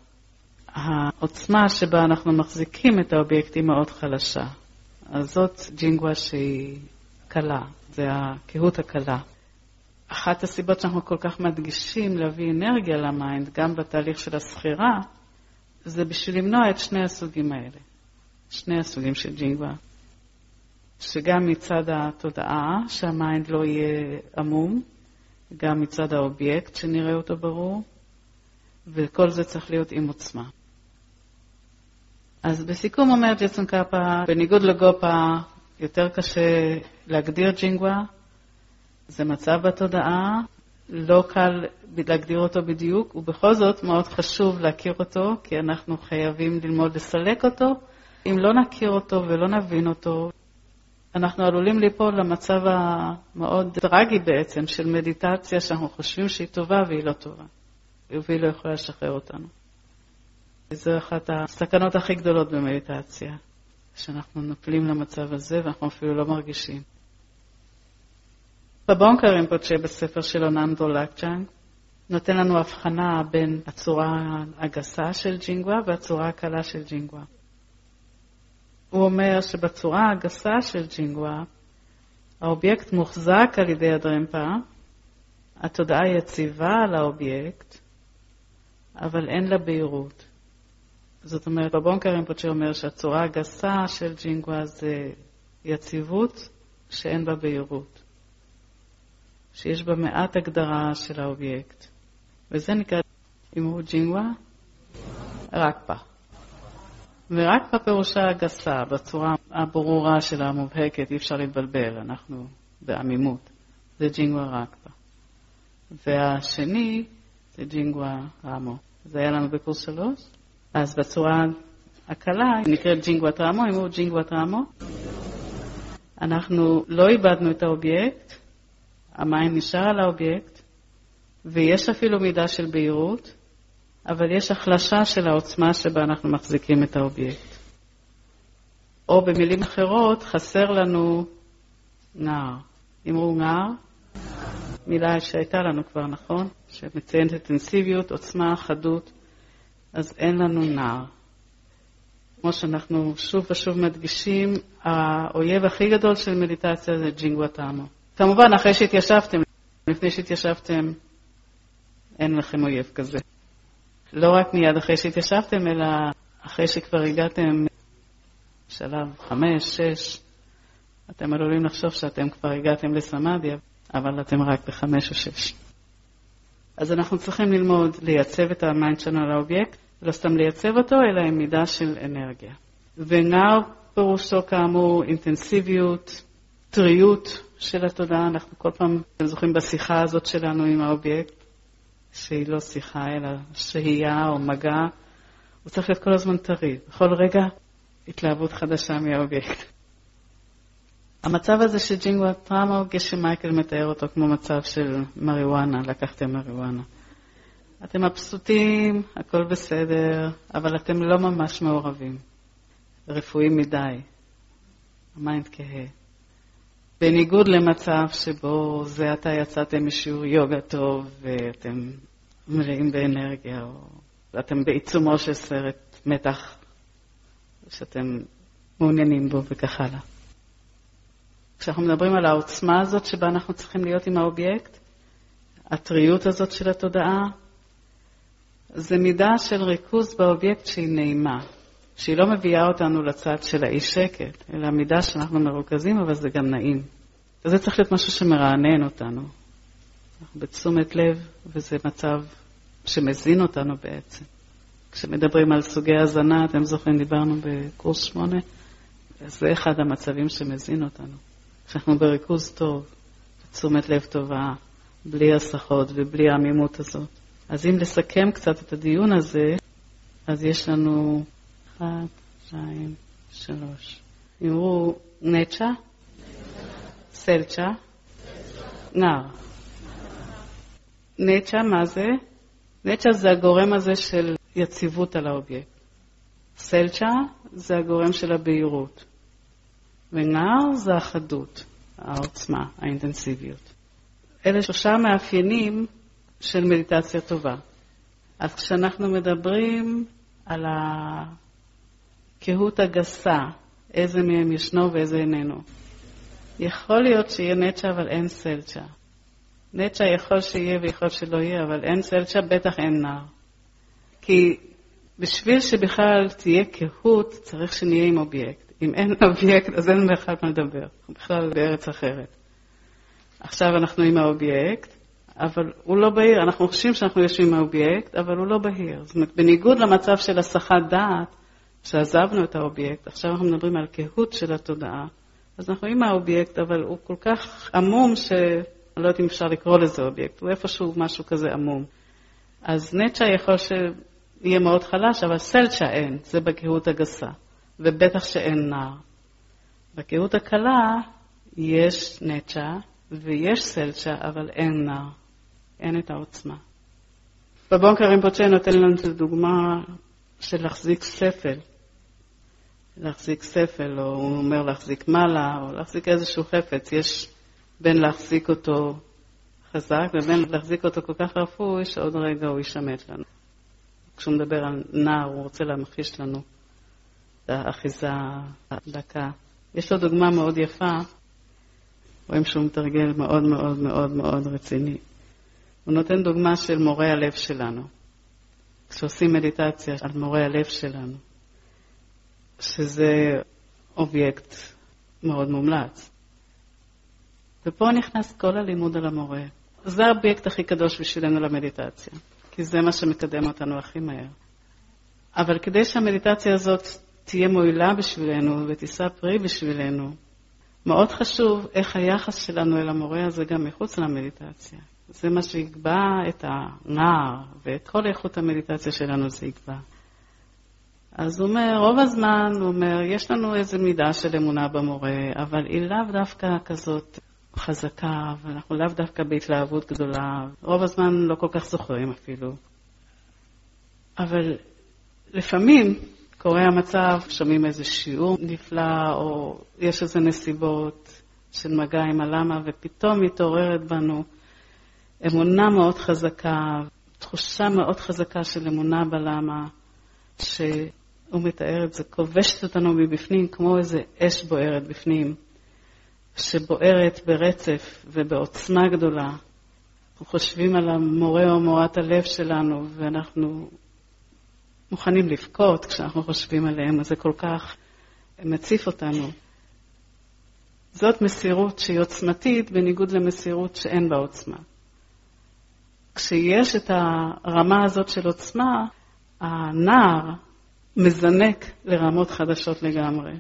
העוצמה שבה אנחנו מחזיקים את האובייקט היא מאוד חלשה. אז זאת ג'ינגווה שהיא קלה, זה הקהות הקלה. אחת הסיבות שאנחנו כל כך מדגישים להביא אנרגיה למיינד, גם בתהליך של הסחירה, זה בשביל למנוע את שני הסוגים האלה. שני הסוגים של ג'ינגווה. שגם מצד התודעה, שהמיינד לא יהיה עמום, גם מצד האובייקט שנראה אותו ברור, וכל זה צריך להיות עם עוצמה. אז בסיכום אומר ג'טסון קאפה, בניגוד לגופה, יותר קשה להגדיר ג'ינגווה, זה מצב בתודעה, לא קל להגדיר אותו בדיוק, ובכל זאת מאוד חשוב להכיר אותו, כי אנחנו חייבים ללמוד לסלק אותו. אם לא נכיר אותו ולא נבין אותו, אנחנו עלולים ליפול למצב המאוד דרגי בעצם של מדיטציה שאנחנו חושבים שהיא טובה והיא לא טובה, והיא לא יכולה לשחרר אותנו. זו אחת הסכנות הכי גדולות במדיטציה, שאנחנו נופלים למצב הזה ואנחנו אפילו לא מרגישים. בבונקה רינפוצ'ה בספר שלו ננדו לקצ'אנג נותן לנו הבחנה בין הצורה הגסה של ג'ינגווה והצורה הקלה של ג'ינגווה. הוא אומר שבצורה הגסה של ג'ינגווה האובייקט מוחזק על ידי הדרמפה, התודעה יציבה על האובייקט, אבל אין לה בהירות. זאת אומרת, בבונקה רימפוצ'ה אומר שהצורה הגסה של ג'ינגווה זה יציבות שאין בה בהירות. שיש בה מעט הגדרה של האובייקט. וזה נקרא, אמרו ג'ינגווה, רקפה. ורקפה פירושה הגסה, בצורה הברורה של המובהקת, אי אפשר להתבלבל, אנחנו בעמימות. זה ג'ינגווה רקפה. והשני זה ג'ינגווה רמו. זה היה לנו בקורס שלוש. אז בצורה הקלה, נקראת ג'ינגוואט רמו, אמרו ג'ינגוואט רמו. אנחנו לא איבדנו את האובייקט, המים נשאר על האובייקט, ויש אפילו מידה של בהירות, אבל יש החלשה של העוצמה שבה אנחנו מחזיקים את האובייקט. או במילים אחרות, חסר לנו נער. אמרו נער, מילה שהייתה לנו כבר, נכון? שמציינת אינטנסיביות, עוצמה, חדות, אז אין לנו נער. כמו שאנחנו שוב ושוב מדגישים, האויב הכי גדול של מדיטציה זה ג'ינגוואט רמו. כמובן, אחרי שהתיישבתם, לפני שהתיישבתם, אין לכם אויב כזה. לא רק מיד אחרי שהתיישבתם, אלא אחרי שכבר הגעתם שלב חמש, שש, אתם עלולים לחשוב שאתם כבר הגעתם לסמדיה, אבל אתם רק בחמש או שש. אז אנחנו צריכים ללמוד לייצב את המיינד שלנו על האובייקט, לא סתם לייצב אותו, אלא עם מידה של אנרגיה. ונער פירושו כאמור אינטנסיביות, טריות של התודעה. אנחנו כל פעם זוכרים בשיחה הזאת שלנו עם האובייקט, שהיא לא שיחה אלא שהייה או מגע, הוא צריך להיות כל הזמן טרי. בכל רגע התלהבות חדשה מהאובייקט. המצב הזה של ג'ינגוואט רמו, כשמייקל מתאר אותו כמו מצב של מריואנה, לקחתם מריואנה. אתם מבסוטים, הכל בסדר, אבל אתם לא ממש מעורבים. רפואיים מדי. המיינד כהה. בניגוד למצב שבו זה עתה יצאתם משיעור יוגה טוב, ואתם מלאים באנרגיה, או אתם בעיצומו של סרט מתח, שאתם מעוניינים בו וכך הלאה. כשאנחנו מדברים על העוצמה הזאת שבה אנחנו צריכים להיות עם האובייקט, הטריות הזאת של התודעה, זה מידה של ריכוז באובייקט שהיא נעימה, שהיא לא מביאה אותנו לצד של האי שקט, אלא מידה שאנחנו מרוכזים, אבל זה גם נעים. וזה צריך להיות משהו שמרענן אותנו. אנחנו בתשומת לב, וזה מצב שמזין אותנו בעצם. כשמדברים על סוגי הזנה, אתם זוכרים, דיברנו בקורס שמונה, זה אחד המצבים שמזין אותנו. כשאנחנו בריכוז טוב, בתשומת לב טובה, בלי הסחות ובלי העמימות הזאת. אז אם לסכם קצת את הדיון הזה, אז יש לנו אחת, שתיים, שלוש. אמרו נצ'ה, סלצ'ה, נער. נצ'ה, מה זה? נצ'ה זה הגורם הזה של יציבות על האובייקט. סלצ'ה זה הגורם של הבהירות. ונער זה החדות, העוצמה, האינטנסיביות. אלה שלושה מאפיינים של מדיטציה טובה. אז כשאנחנו מדברים על הקהות הגסה, איזה מהם ישנו ואיזה איננו, יכול להיות שיהיה נצ'ה אבל אין סלצ'ה. נצ'ה יכול שיהיה ויכול שלא יהיה, אבל אין סלצ'ה, בטח אין נער. כי בשביל שבכלל תהיה קהות, צריך שנהיה עם אובייקט. אם אין אובייקט, אז אין בכלל מה לדבר. בכלל בארץ אחרת. עכשיו אנחנו עם האובייקט, אבל הוא לא בהיר. אנחנו חושבים שאנחנו יושבים עם האובייקט, אבל הוא לא בהיר. זאת אומרת, בניגוד למצב של הסחת דעת, שעזבנו את האובייקט, עכשיו אנחנו מדברים על קהות של התודעה, אז אנחנו עם האובייקט, אבל הוא כל כך עמום ש... אני לא יודעת אם אפשר לקרוא לזה אובייקט, הוא איפשהו משהו כזה עמום. אז נצ'ה יכול שיהיה מאוד חלש, אבל סלצ'ה אין, זה בקהות הגסה, ובטח שאין נער. בקהות הקלה יש נצ'ה ויש סלצ'ה, אבל אין נער, אין את העוצמה. בבונקה רימפוצ'ה נותן לנו את הדוגמה של להחזיק ספל, להחזיק ספל, או הוא אומר להחזיק מעלה, או להחזיק איזשהו חפץ, יש בין להחזיק אותו חזק ובין להחזיק אותו כל כך רפוי שעוד רגע הוא ישמט לנו. כשהוא מדבר על נער, הוא רוצה להמחיש לנו את האחיזה הדקה. יש לו דוגמה מאוד יפה רואים שהוא מתרגל מאוד מאוד מאוד מאוד רציני. הוא נותן דוגמה של מורה הלב שלנו. כשעושים מדיטציה על מורה הלב שלנו, שזה אובייקט מאוד מומלץ. ופה נכנס כל הלימוד על המורה. זה האובייקט הכי קדוש בשבילנו למדיטציה, כי זה מה שמקדם אותנו הכי מהר. אבל כדי שהמדיטציה הזאת תהיה מועילה בשבילנו ותישא פרי בשבילנו, מאוד חשוב איך היחס שלנו אל המורה הזה גם מחוץ למדיטציה. זה מה שיקבע את הנער ואת כל איכות המדיטציה שלנו זה יקבע. אז הוא אומר, רוב הזמן הוא אומר, יש לנו איזו מידה של אמונה במורה, אבל היא לאו דווקא כזאת חזקה, ואנחנו לאו דווקא בהתלהבות גדולה. רוב הזמן לא כל כך זוכרים אפילו. אבל לפעמים קורה המצב, שומעים איזה שיעור נפלא, או יש איזה נסיבות של מגע עם הלמה, ופתאום מתעוררת בנו אמונה מאוד חזקה, תחושה מאוד חזקה של אמונה בלמה, שהוא מתאר את זה, כובשת אותנו מבפנים, כמו איזה אש בוערת בפנים, שבוערת ברצף ובעוצמה גדולה. אנחנו חושבים על המורה או מורת הלב שלנו, ואנחנו מוכנים לבכות כשאנחנו חושבים עליהם, אז זה כל כך מציף אותנו. זאת מסירות שהיא עוצמתית, בניגוד למסירות שאין בה עוצמה. כשיש את הרמה הזאת של עוצמה, הנער מזנק לרמות חדשות לגמרי.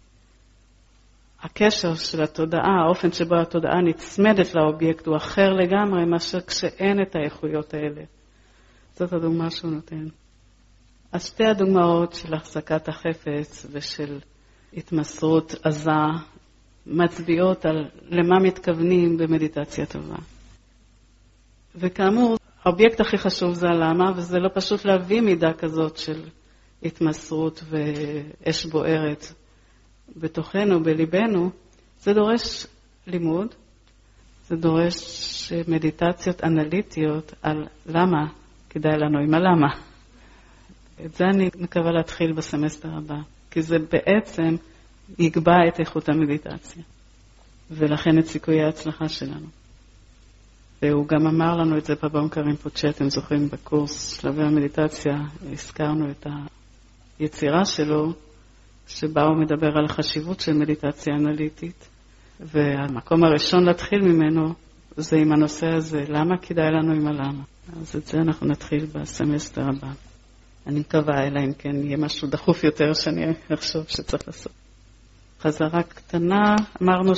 הקשר של התודעה, האופן שבו התודעה נצמדת לאובייקט, הוא אחר לגמרי מאשר כשאין את האיכויות האלה. זאת הדוגמה שהוא נותן. אז שתי הדוגמאות של החזקת החפץ ושל התמסרות עזה מצביעות על למה מתכוונים במדיטציה טובה. וכאמור, האובייקט הכי חשוב זה הלמה, וזה לא פשוט להביא מידה כזאת של התמסרות ואש בוערת בתוכנו, בליבנו. זה דורש לימוד, זה דורש מדיטציות אנליטיות על למה כדאי לנו עם הלמה. את זה אני מקווה להתחיל בסמסטר הבא, כי זה בעצם יקבע את איכות המדיטציה, ולכן את סיכויי ההצלחה שלנו. והוא גם אמר לנו את זה בבונקה רינפוצ'ה, אתם זוכרים בקורס שלבי המדיטציה, הזכרנו את היצירה שלו, שבה הוא מדבר על החשיבות של מדיטציה אנליטית, והמקום הראשון להתחיל ממנו זה עם הנושא הזה, למה כדאי לנו עם הלמה. אז את זה אנחנו נתחיל בסמסטר הבא. אני מקווה, אלא אם כן יהיה משהו דחוף יותר שאני אחשוב שצריך לעשות. חזרה קטנה, אמרנו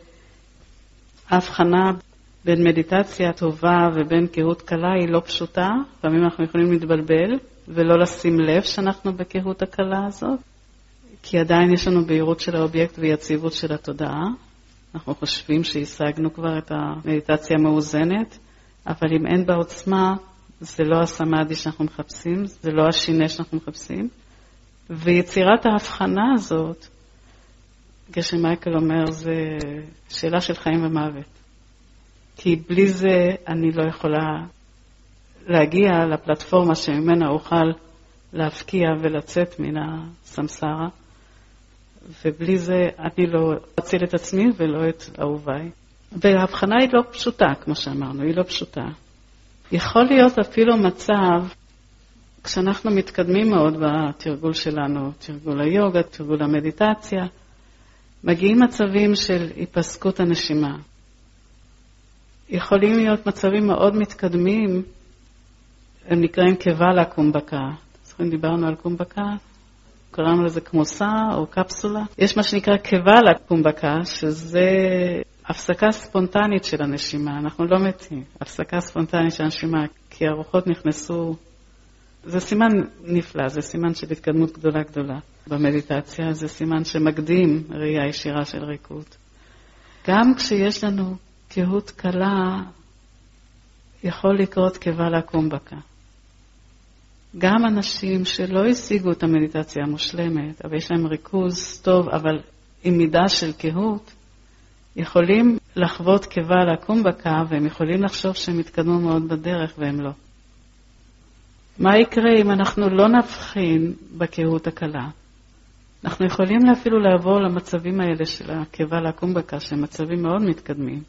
שההבחנה בין מדיטציה טובה ובין קהות קלה היא לא פשוטה. פעמים אנחנו יכולים להתבלבל ולא לשים לב שאנחנו בקהות הקלה הזאת, כי עדיין יש לנו בהירות של האובייקט ויציבות של התודעה. אנחנו חושבים שהשגנו כבר את המדיטציה המאוזנת, אבל אם אין בה עוצמה, זה לא הסמאדי שאנחנו מחפשים, זה לא השינה שאנחנו מחפשים. ויצירת ההבחנה הזאת, כשמייקל אומר, זה שאלה של חיים ומוות. כי בלי זה אני לא יכולה להגיע לפלטפורמה שממנה אוכל להפקיע ולצאת מן הסמסרה, ובלי זה אני לא אציל את עצמי ולא את אהוביי. וההבחנה היא לא פשוטה, כמו שאמרנו, היא לא פשוטה. יכול להיות אפילו מצב, כשאנחנו מתקדמים מאוד בתרגול שלנו, תרגול היוגה, תרגול המדיטציה, מגיעים מצבים של היפסקות הנשימה. יכולים להיות מצבים מאוד מתקדמים, הם נקראים קבלה קומבקה. זוכרים, דיברנו על קומבקה, קראנו לזה כמוסה או קפסולה. יש מה שנקרא קבלה קומבקה, שזה הפסקה ספונטנית של הנשימה. אנחנו לא מתים, הפסקה ספונטנית של הנשימה, כי הרוחות נכנסו. זה סימן נפלא, זה סימן של התקדמות גדולה גדולה במדיטציה, זה סימן שמקדים ראייה ישירה של ריקות. גם כשיש לנו קהות קלה, יכול לקרות קבלה קומבקה. גם אנשים שלא השיגו את המדיטציה המושלמת, אבל יש להם ריכוז טוב, אבל עם מידה של קהות, יכולים לחוות קבלה קומבקה, והם יכולים לחשוב שהם התקדמו מאוד בדרך, והם לא. מה יקרה אם אנחנו לא נבחין בקהות הקלה? אנחנו יכולים אפילו לעבור למצבים האלה של הקרבה לקומבקה, שהם מצבים מאוד מתקדמים.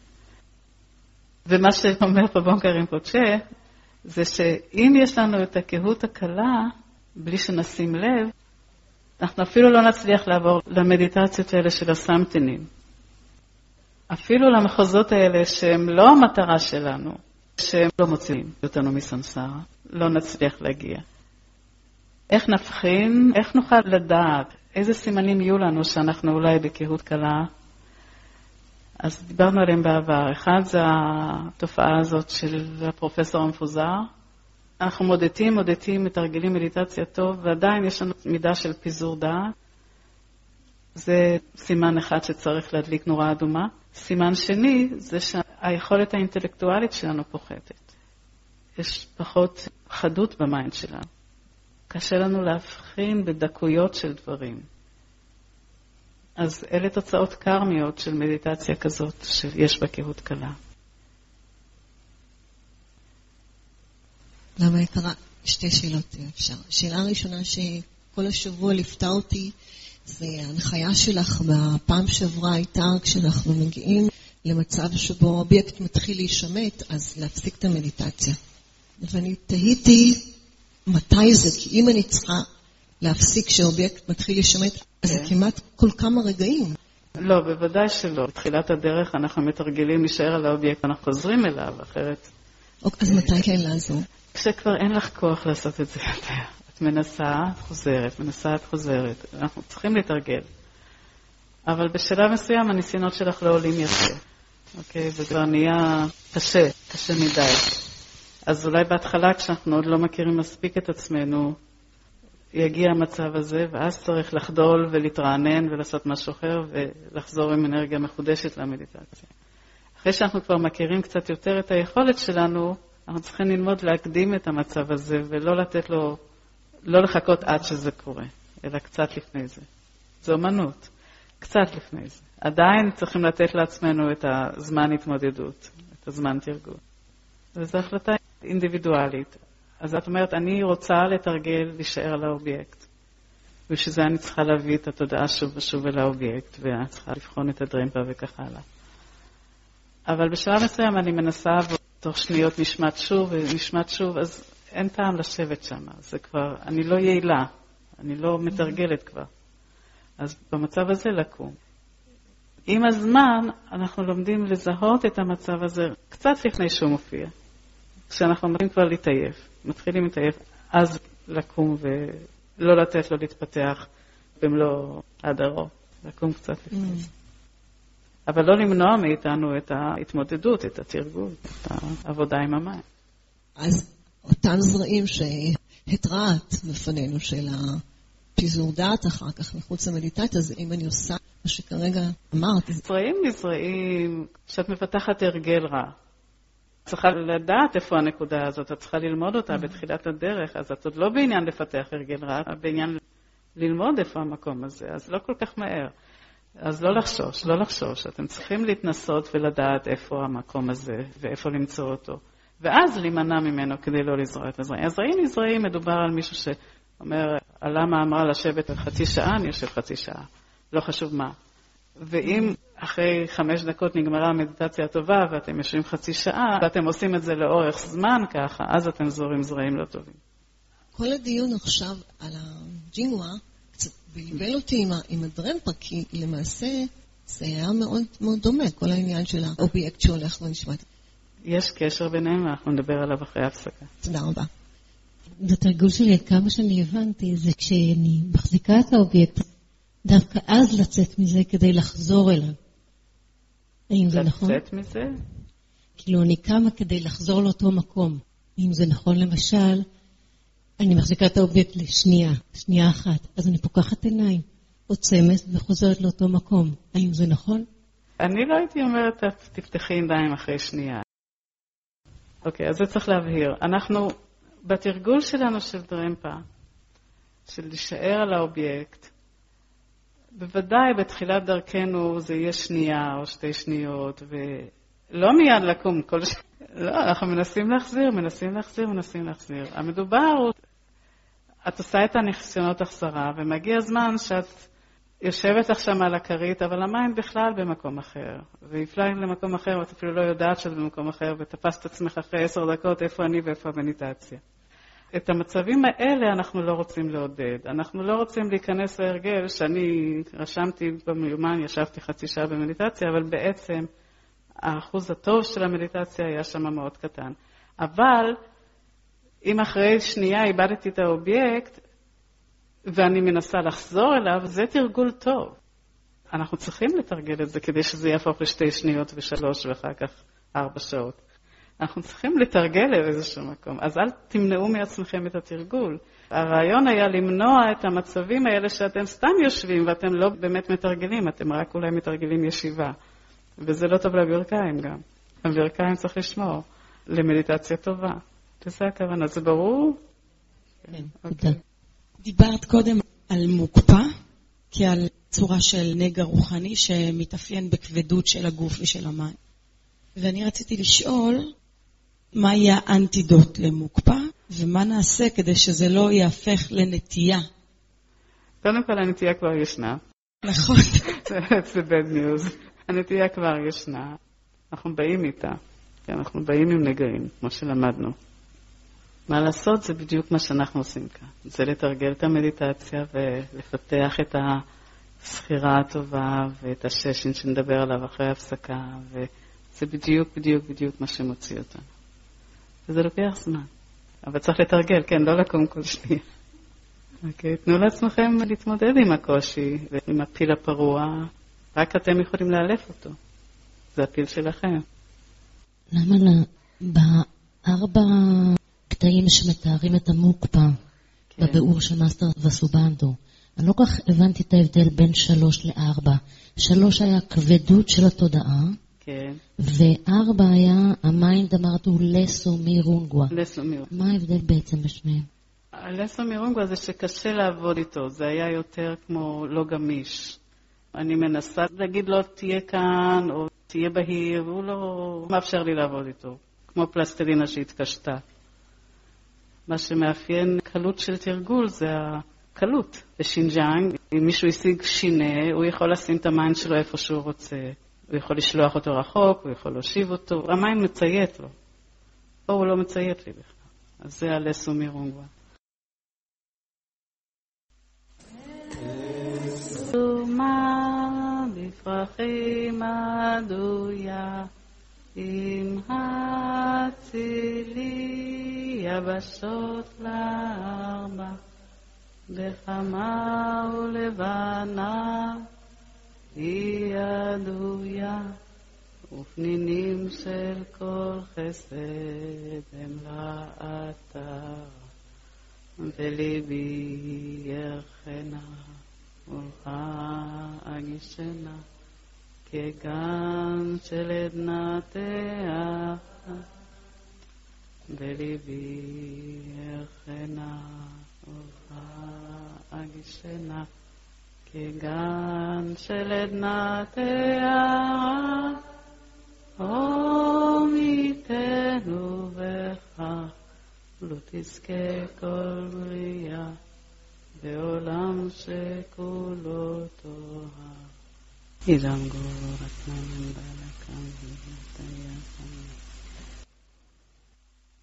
ומה שאומר פה בונקה רינפוצ'ה, זה שאם יש לנו את הקהות הקלה, בלי שנשים לב, אנחנו אפילו לא נצליח לעבור למדיטציות האלה של הסמתנים. אפילו למחוזות האלה שהם לא המטרה שלנו, שהם לא מוציאים אותנו מסמסרה, לא נצליח להגיע. איך נבחין, איך נוכל לדעת, איזה סימנים יהיו לנו שאנחנו אולי בקהות קלה? אז דיברנו עליהם בעבר. אחד זה התופעה הזאת של הפרופסור המפוזר. אנחנו מודדים, מודדים, מתרגלים מדיטציה טוב, ועדיין יש לנו מידה של פיזור דעת. זה סימן אחד שצריך להדליק נורה אדומה. סימן שני זה שהיכולת האינטלקטואלית שלנו פוחתת. יש פחות חדות במיינד שלנו. קשה לנו להבחין בדקויות של דברים. אז אלה תוצאות קרמיות של מדיטציה כזאת שיש בה קהות קלה. למה יקרה? שתי שאלות אפשר. שאלה הראשונה שכל השבוע לפתה אותי, זה ההנחיה שלך בפעם שעברה הייתה כשאנחנו מגיעים למצב שבו אובייקט מתחיל להישמט, אז להפסיק את המדיטציה. ואני תהיתי מתי זה, כי אם אני צריכה להפסיק כשאובייקט מתחיל להישמט, אז זה כמעט כל כמה רגעים. לא, בוודאי שלא. בתחילת הדרך אנחנו מתרגלים להישאר על האובייקט, אנחנו חוזרים אליו, אחרת. אז מתי כן לעזור? כשכבר אין לך כוח לעשות את זה יותר. את מנסה, את חוזרת, מנסה, את חוזרת. אנחנו צריכים להתרגל. אבל בשלב מסוים הניסיונות שלך לא עולים יותר. אוקיי? זה כבר נהיה קשה, קשה מדי. אז אולי בהתחלה כשאנחנו עוד לא מכירים מספיק את עצמנו, יגיע המצב הזה, ואז צריך לחדול ולהתרענן ולעשות משהו אחר, ולחזור עם אנרגיה מחודשת למדיטציה. אחרי שאנחנו כבר מכירים קצת יותר את היכולת שלנו, אנחנו צריכים ללמוד להקדים את המצב הזה, ולא לתת לו, לא לחכות עד שזה קורה, אלא קצת לפני זה. זו אומנות, קצת לפני זה. עדיין צריכים לתת לעצמנו את הזמן התמודדות, את הזמן תרגול. וזו החלטה אינדיבידואלית. אז את אומרת, אני רוצה לתרגל, להישאר על האובייקט. ובשביל אני צריכה להביא את התודעה שוב ושוב אל האובייקט, ואני צריכה לבחון את הדרמפה וכך הלאה. אבל בשלב מסוים אני מנסה, תוך שניות נשמעת שוב ונשמעת שוב, אז אין טעם לשבת שם. זה כבר, אני לא יעילה, אני לא מתרגלת כבר. אז במצב הזה לקום. עם הזמן אנחנו לומדים לזהות את המצב הזה קצת לפני שהוא מופיע. כשאנחנו מתחילים כבר להתעייף, מתחילים להתעייף, אז לקום ולא לתת לו להתפתח במלוא הדרו, לקום קצת לפני. Mm. אבל לא למנוע מאיתנו את ההתמודדות, את התרגול, את העבודה עם המים. אז אותם זרעים שהתרעת בפנינו של הפיזור דעת אחר כך מחוץ למדיטציה, אז אם אני עושה מה שכרגע אמרת. זרעים נזרעים, כשאת מפתחת הרגל רע. צריכה לדעת איפה הנקודה הזאת, את צריכה ללמוד אותה בתחילת הדרך, אז את עוד לא בעניין לפתח הרגל רע, בעניין ללמוד איפה המקום הזה, אז לא כל כך מהר. אז לא לחשוש, לא לחשוש, אתם צריכים להתנסות ולדעת איפה המקום הזה ואיפה למצוא אותו, ואז להימנע ממנו כדי לא לזרוע את הזרעים. הזרעים נזרעים, מדובר על מישהו שאומר, למה אמרה לשבת חצי שעה, אני יושב חצי שעה, לא חשוב מה. ואם אחרי חמש דקות נגמרה המדיטציה הטובה, ואתם יושבים חצי שעה, ואתם עושים את זה לאורך זמן ככה, אז אתם זורים זרעים לא טובים. כל הדיון עכשיו על הג'ינגווה, קצת בלבל אותי עם, עם הדרמפה, כי למעשה זה היה מאוד מאוד דומה, כל העניין של האובייקט שהולך ונשמט. יש קשר ביניהם, ואנחנו נדבר עליו אחרי הפסקה. תודה רבה. בתרגול שלי, כמה שאני הבנתי, זה כשאני מחזיקה את האובייקט, דווקא אז לצאת מזה כדי לחזור אליו. האם זה נכון? לצאת מזה? כאילו אני קמה כדי לחזור לאותו מקום. אם זה נכון, למשל, אני מחזיקה את האובייקט לשנייה, שנייה אחת, אז אני פוקחת עיניים, עוצמת וחוזרת לאותו מקום. האם זה נכון? אני לא הייתי אומרת, תפתחי עיניים אחרי שנייה. אוקיי, אז זה צריך להבהיר. אנחנו, בתרגול שלנו של דרמפה, של להישאר על האובייקט, בוודאי בתחילת דרכנו זה יהיה שנייה או שתי שניות, ולא מיד לקום כל ש... לא, אנחנו מנסים להחזיר, מנסים להחזיר, מנסים להחזיר. המדובר הוא את עושה את הניסיונות החזרה, ומגיע הזמן שאת יושבת עכשיו על הכרית, אבל המיינד בכלל במקום אחר. ויפלא למקום אחר, ואת אפילו לא יודעת שזה במקום אחר, ותפסת עצמך אחרי עשר דקות איפה אני ואיפה המדיטציה. את המצבים האלה אנחנו לא רוצים לעודד. אנחנו לא רוצים להיכנס להרגל שאני רשמתי במיומן, ישבתי חצי שעה במדיטציה, אבל בעצם האחוז הטוב של המדיטציה היה שם מאוד קטן. אבל אם אחרי שנייה איבדתי את האובייקט, ואני מנסה לחזור אליו, זה תרגול טוב. אנחנו צריכים לתרגל את זה כדי שזה יהפוך לשתי שניות ושלוש ואחר כך ארבע שעות. אנחנו צריכים לתרגל באיזשהו מקום. אז אל תמנעו מעצמכם את התרגול. הרעיון היה למנוע את המצבים האלה שאתם סתם יושבים ואתם לא באמת מתרגלים, אתם רק אולי מתרגלים ישיבה. וזה לא טוב לברכיים גם. הברכיים צריך לשמור למדיטציה טובה. זה הכוונה, זה ברור? כן, תודה. דיברת קודם על מוקפא, כעל צורה של נגע רוחני שמתאפיין בכבדות של הגוף ושל המים. ואני רציתי לשאול, מה יהיה האנטידוט למוקפא, ומה נעשה כדי שזה לא יהפך לנטייה? קודם כל, הנטייה כבר ישנה. נכון. זה bad news. הנטייה כבר ישנה. אנחנו באים איתה. כי אנחנו באים עם נגעים, כמו שלמדנו. מה לעשות? זה בדיוק מה שאנחנו עושים כאן. זה לתרגל את המדיטציה ולפתח את הסחירה הטובה ואת הששין שנדבר עליו אחרי ההפסקה, וזה בדיוק, בדיוק, בדיוק מה שמוציא אותנו. וזה לוקח זמן. אבל צריך לתרגל, כן, לא לקום כל שנייה. אוקיי, תנו לעצמכם להתמודד עם הקושי ועם הפיל הפרוע, רק אתם יכולים לאלף אותו. זה הפיל שלכם. למה לא? בארבע קטעים שמתארים את המוקפא, כן. בביאור של מאסטר וסובנדו, אני לא כך הבנתי את ההבדל בין שלוש לארבע. שלוש היה כבדות של התודעה, כן. וארבע היה, המיינד אמרת הוא לסו מירונגווה. לסו מירונגווה. מה ההבדל בעצם בשניהם? הלסו מירונגווה זה שקשה לעבוד איתו, זה היה יותר כמו לא גמיש. אני מנסה להגיד לו תהיה כאן או תהיה בהיר, והוא לא מאפשר לי לעבוד איתו, כמו פלסטלינה שהתקשתה. מה שמאפיין קלות של תרגול זה הקלות. בשינג'אנג, אם מישהו השיג שינה, הוא יכול לשים את המיינד שלו איפה שהוא רוצה. הוא יכול לשלוח אותו רחוק, הוא יכול להושיב אותו. המיינד מציית לו. פה הוא לא מציית לי בכלל. אז זה הלסו מירונגווה. מה בפרחים עדויה עם הצילי יבשות לארבע בחמה ולבנה היא עדויה ופנינים של כל חסד הם לאתר וליבי ירחנה ולך אגישנה כגן של עדנה תאה בליבי ירחנה ולך אגישנה כגן של עדנה תאה או מיתנו בך לא תזכה כל בריאה בעולם שכולו תוהה. אידם גור רצנן בלקם ונתניה סמי